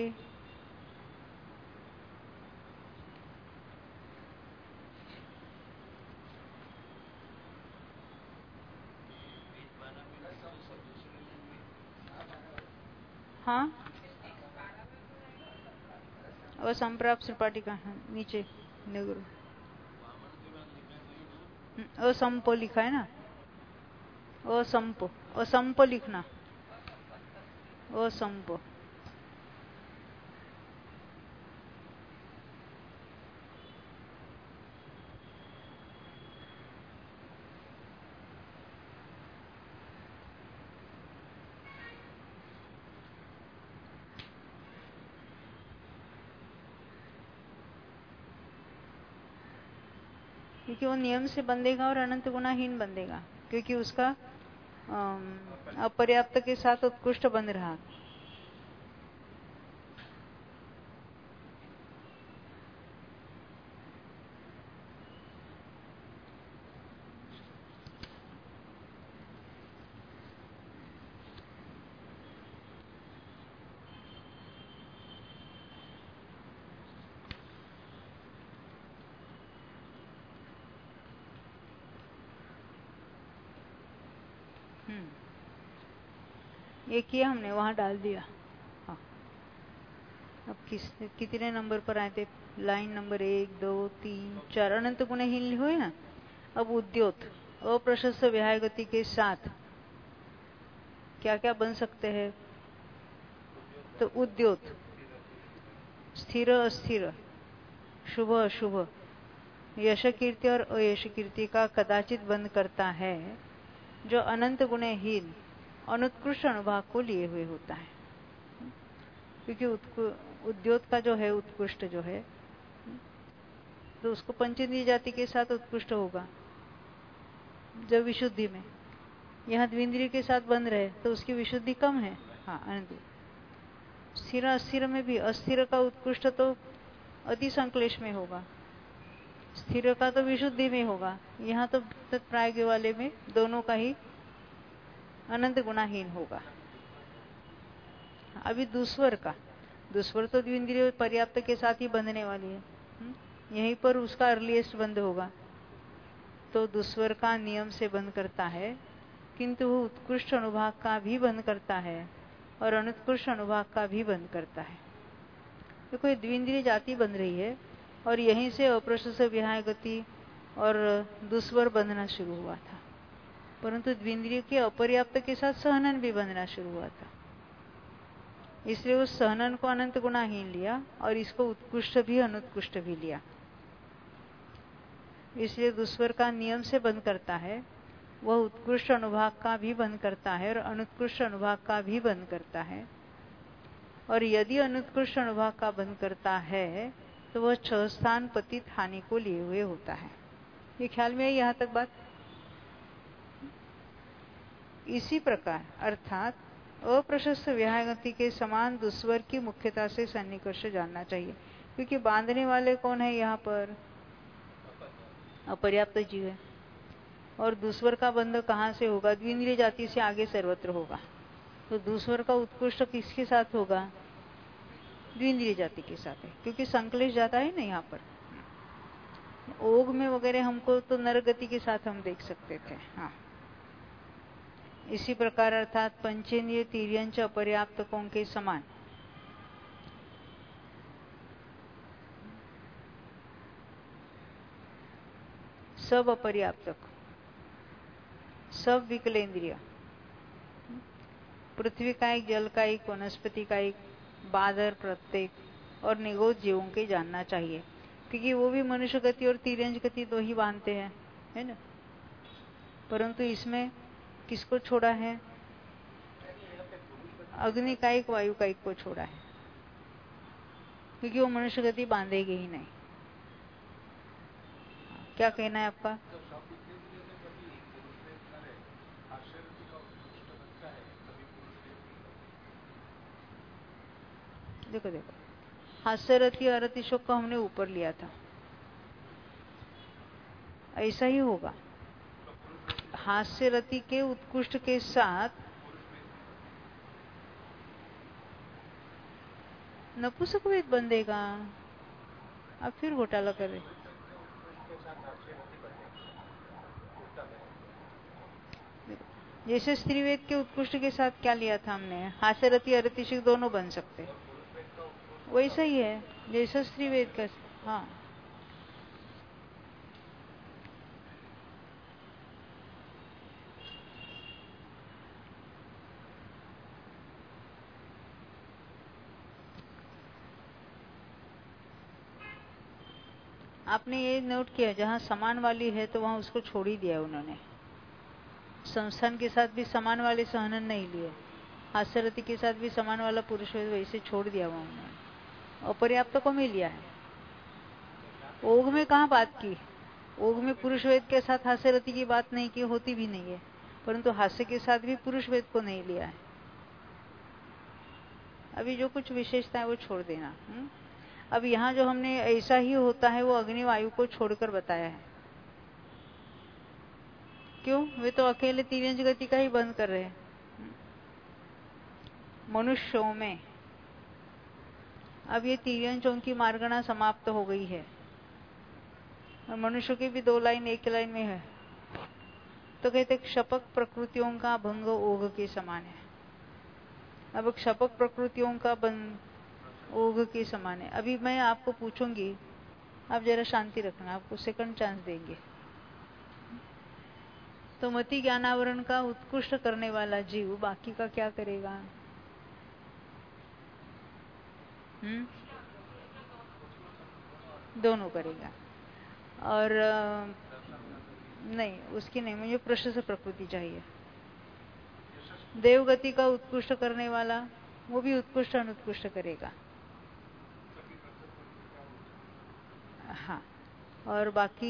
हाँ असंप्राप्त सुरपाटिका नीचे असंप लिखा है ना, असंप, असंप लिखना, असंप। क्योंकि वो नियम से बंधेगा और अनंत गुणाहीन बंधेगा, क्योंकि उसका अपर्याप्त के साथ उत्कृष्ट बंध रहा। ये किया हमने, वहां डाल दिया। हाँ, अब कितने नंबर पर आए थे? लाइन नंबर 1, 2, 3, 4 अनंत गुणहीन हुए ना। अब उद्योत अप्रशस्त विहाय गति के साथ क्या क्या बन सकते हैं? तो उद्योत स्थिर अस्थिर, शुभ अशुभ, यश कीर्ति और अयश कीर्ति का कदाचित बंद करता है, जो अनंत गुणहीन अनुत्कृष्ट अनुभाग को लिए हुए होता है। क्योंकि उद्योत का जो है उत्कृष्ट जो है, तो उसको पंचेंद्रिय जाति के साथ उत्कृष्ट होगा जब विशुद्धि में। यहाँ द्विंद्रिय के साथ बंद रहे तो उसकी विशुद्धि कम है। हाँ, अनंत स्थिर अस्थिर में भी अस्थिर का उत्कृष्ट तो अति संक्लेश में होगा, स्थिर का तो विशुद्धि में होगा। यहाँ तो तत्प्राज्ञ वाले में दोनों का ही अनंत गुणाहीन होगा। अभी दुस्वर का, दुस्वर तो द्विंद्रिय पर्याप्त के साथ ही बंधने वाली है, यहीं पर उसका अर्लीस्ट बंद होगा। तो दुस्वर का नियम से बंद करता है, किंतु वो उत्कृष्ट अनुभाग का भी बंद करता है और अनुत्कृष्ट अनुभाग का भी बंद करता है। तो कोई द्विंद्रिय जाति बन रही है और यहीं से अप्रशस्त विहाय गति और दुस्वर बंधना शुरू हुआ था, परंतु द्विंद्रिय के अपर्याप्त के साथ सहनन भी बंधना शुरू हुआ था। इसलिए उस सहनन को अनंत गुणाहीन लिया और इसको उत्कृष्ट भी अनुत्कृष्ट भी लिया। इसलिए दुस्वर का नियम से बंद करता है, वह उत्कृष्ट अनुभाग का भी बंद करता है और अनुत्कृष्ट अनुभाग का भी बंद करता है। और यदि अनुत्कृष्ट अनुभाग का बंध करता है तो वह 6 स्थान पतित हानि को लिए हुए होता है। ये ख्याल में है यहाँ तक बात? इसी प्रकार अर्थात अप्रशस्त विहागति के समान दुस्वर की मुख्यता से सन्निकर्ष जानना चाहिए, क्योंकि बांधने वाले कौन है यहाँ पर? अपर्याप्त जीव है। और दुस्वर का बंध कहाँ से होगा? द्विंद्रिय जाति से आगे सर्वत्र होगा। तो दुस्वर का उत्कृष्ट किसके साथ होगा? द्विंद्रिय जाति के साथ है, क्योंकि संक्लेश जाता है ना यहाँ पर। ओग में वगैरह हमको तो नरगति के साथ हम देख सकते थे। हाँ, इसी प्रकार अर्थात पंचेंद्रिय तिर्यंच अपर्याप्तकों के समान सब अपर्याप्तक, सब विकलेंद्रिय, पृथ्वी का एक, जल का एक, वनस्पति का एक, बादर, प्रत्येक और निगोद जीवों के जानना चाहिए, क्योंकि वो भी मनुष्य गति और तिर्यंच गति दो ही बांधते हैं, है ना। परंतु इसमें किसको छोड़ा है? अग्नि का एक, वायु का एक को छोड़ा है, क्योंकि वो मनुष्य गति बांधेगी ही नहीं। क्या कहना है आपका? देखो देखो, हास्यरति अरति शोक का हमने ऊपर लिया था, ऐसा ही होगा। हास्यरति के उत्कृष्ट के साथ नपुंसक वेद बंधेगा। अब फिर घोटाला कर रहे। जैसे स्त्रीवेद के उत्कृष्ट के साथ क्या लिया था हमने? हास्यरति अरतिशक दोनों बन सकते, वैसा ही है जैसा स्त्रीवेद का। हाँ, आपने ये नोट किया, जहां समान वाली है तो वहां उसको छोड़ ही दिया उन्होंने। संस्थान के साथ भी समान वाले सहनन नहीं लिए, हास्यरति के साथ भी समान वाला पुरुष वैसे छोड़ दिया वहां उन्होंने, अपर्याप्त को में लिया है। ओग में कहाँ बात की? ओग में पुरुष वेद के साथ हास्यरति की बात नहीं की, होती भी नहीं है, परंतु हास्य के साथ भी पुरुष वेद को नहीं लिया है। अभी जो कुछ विशेषता है वो छोड़ देना। अब यहाँ जो हमने ऐसा ही होता है वो अग्नि वायु को छोड़कर बताया है। क्यों? वे तो अकेले तिर्यंच गति का ही बंद कर रहे हैं। मनुष्यों में अब ये तिर्यंचों की मार्गणा समाप्त हो गई है, और मनुष्यों की भी 2 लाइन एक लाइन में है। तो कहते क्षपक प्रकृतियों का भंग ओघ के समान है। अब क्षपक प्रकृतियों का बंद ओघ के समान है। अभी मैं आपको पूछूंगी, आप जरा शांति रखना, आपको सेकंड चांस देंगे। तो मति ज्ञानावरण का उत्कृष्ट करने वाला जीव बाकी का क्या करेगा? दोनों करेगा। और नहीं, उसकी नहीं, मुझे प्रशस्त प्रकृति चाहिए। देवगति का उत्कृष्ट करने वाला वो भी उत्कृष्ट अनुत्कृष्ट करेगा। हाँ, और बाकी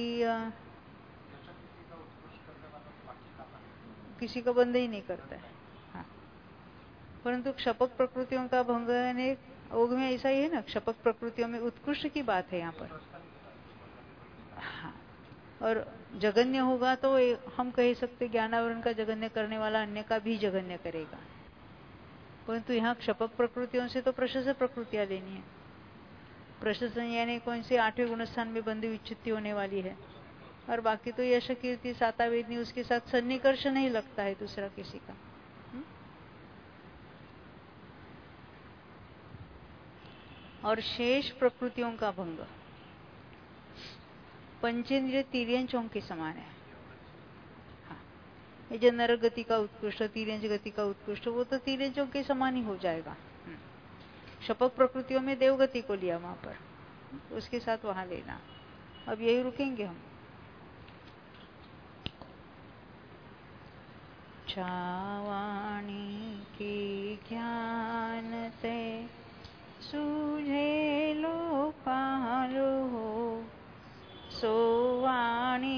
किसी का बंद ही नहीं करता है। हाँ, परंतु क्षपक प्रकृतियों का भंग ने ओघ में ऐसा ही है ना, क्षपक प्रकृतियों में उत्कृष्ट की बात है यहाँ पर। हाँ, और जगन्य होगा तो हम कह सकते ज्ञानावरण का जगन्य करने वाला अन्य का भी जगन्य करेगा, परंतु यहाँ क्षपक प्रकृतियों से तो प्रशस्त प्रकृतियां लेनी है। प्रशस्त यानी कौन से? 8वें गुणस्थान में बंदी विच्युति होने वाली है, और बाकी तो यश कीर्ति साता वेदनी, उसके साथ सन्निकर्ष नहीं लगता है दूसरा किसी का। और शेष प्रकृतियों का भंग पंचेंद्रिय तिर्यंचों के समान है। हाँ, ये जो नर गति का उत्कृष्ट, तिर्यंच गति का उत्कृष्ट, वो तो तिर्यंचों के समान ही हो जाएगा। शपक प्रकृतियों में देवगति को लिया वहां पर, उसके साथ वहां लेना। अब यही रुकेंगे हम। छावाणी की ज्ञान से सूझे लो पालो सोवाणी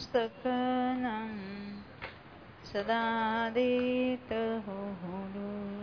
मस्तकनं सदा देत हो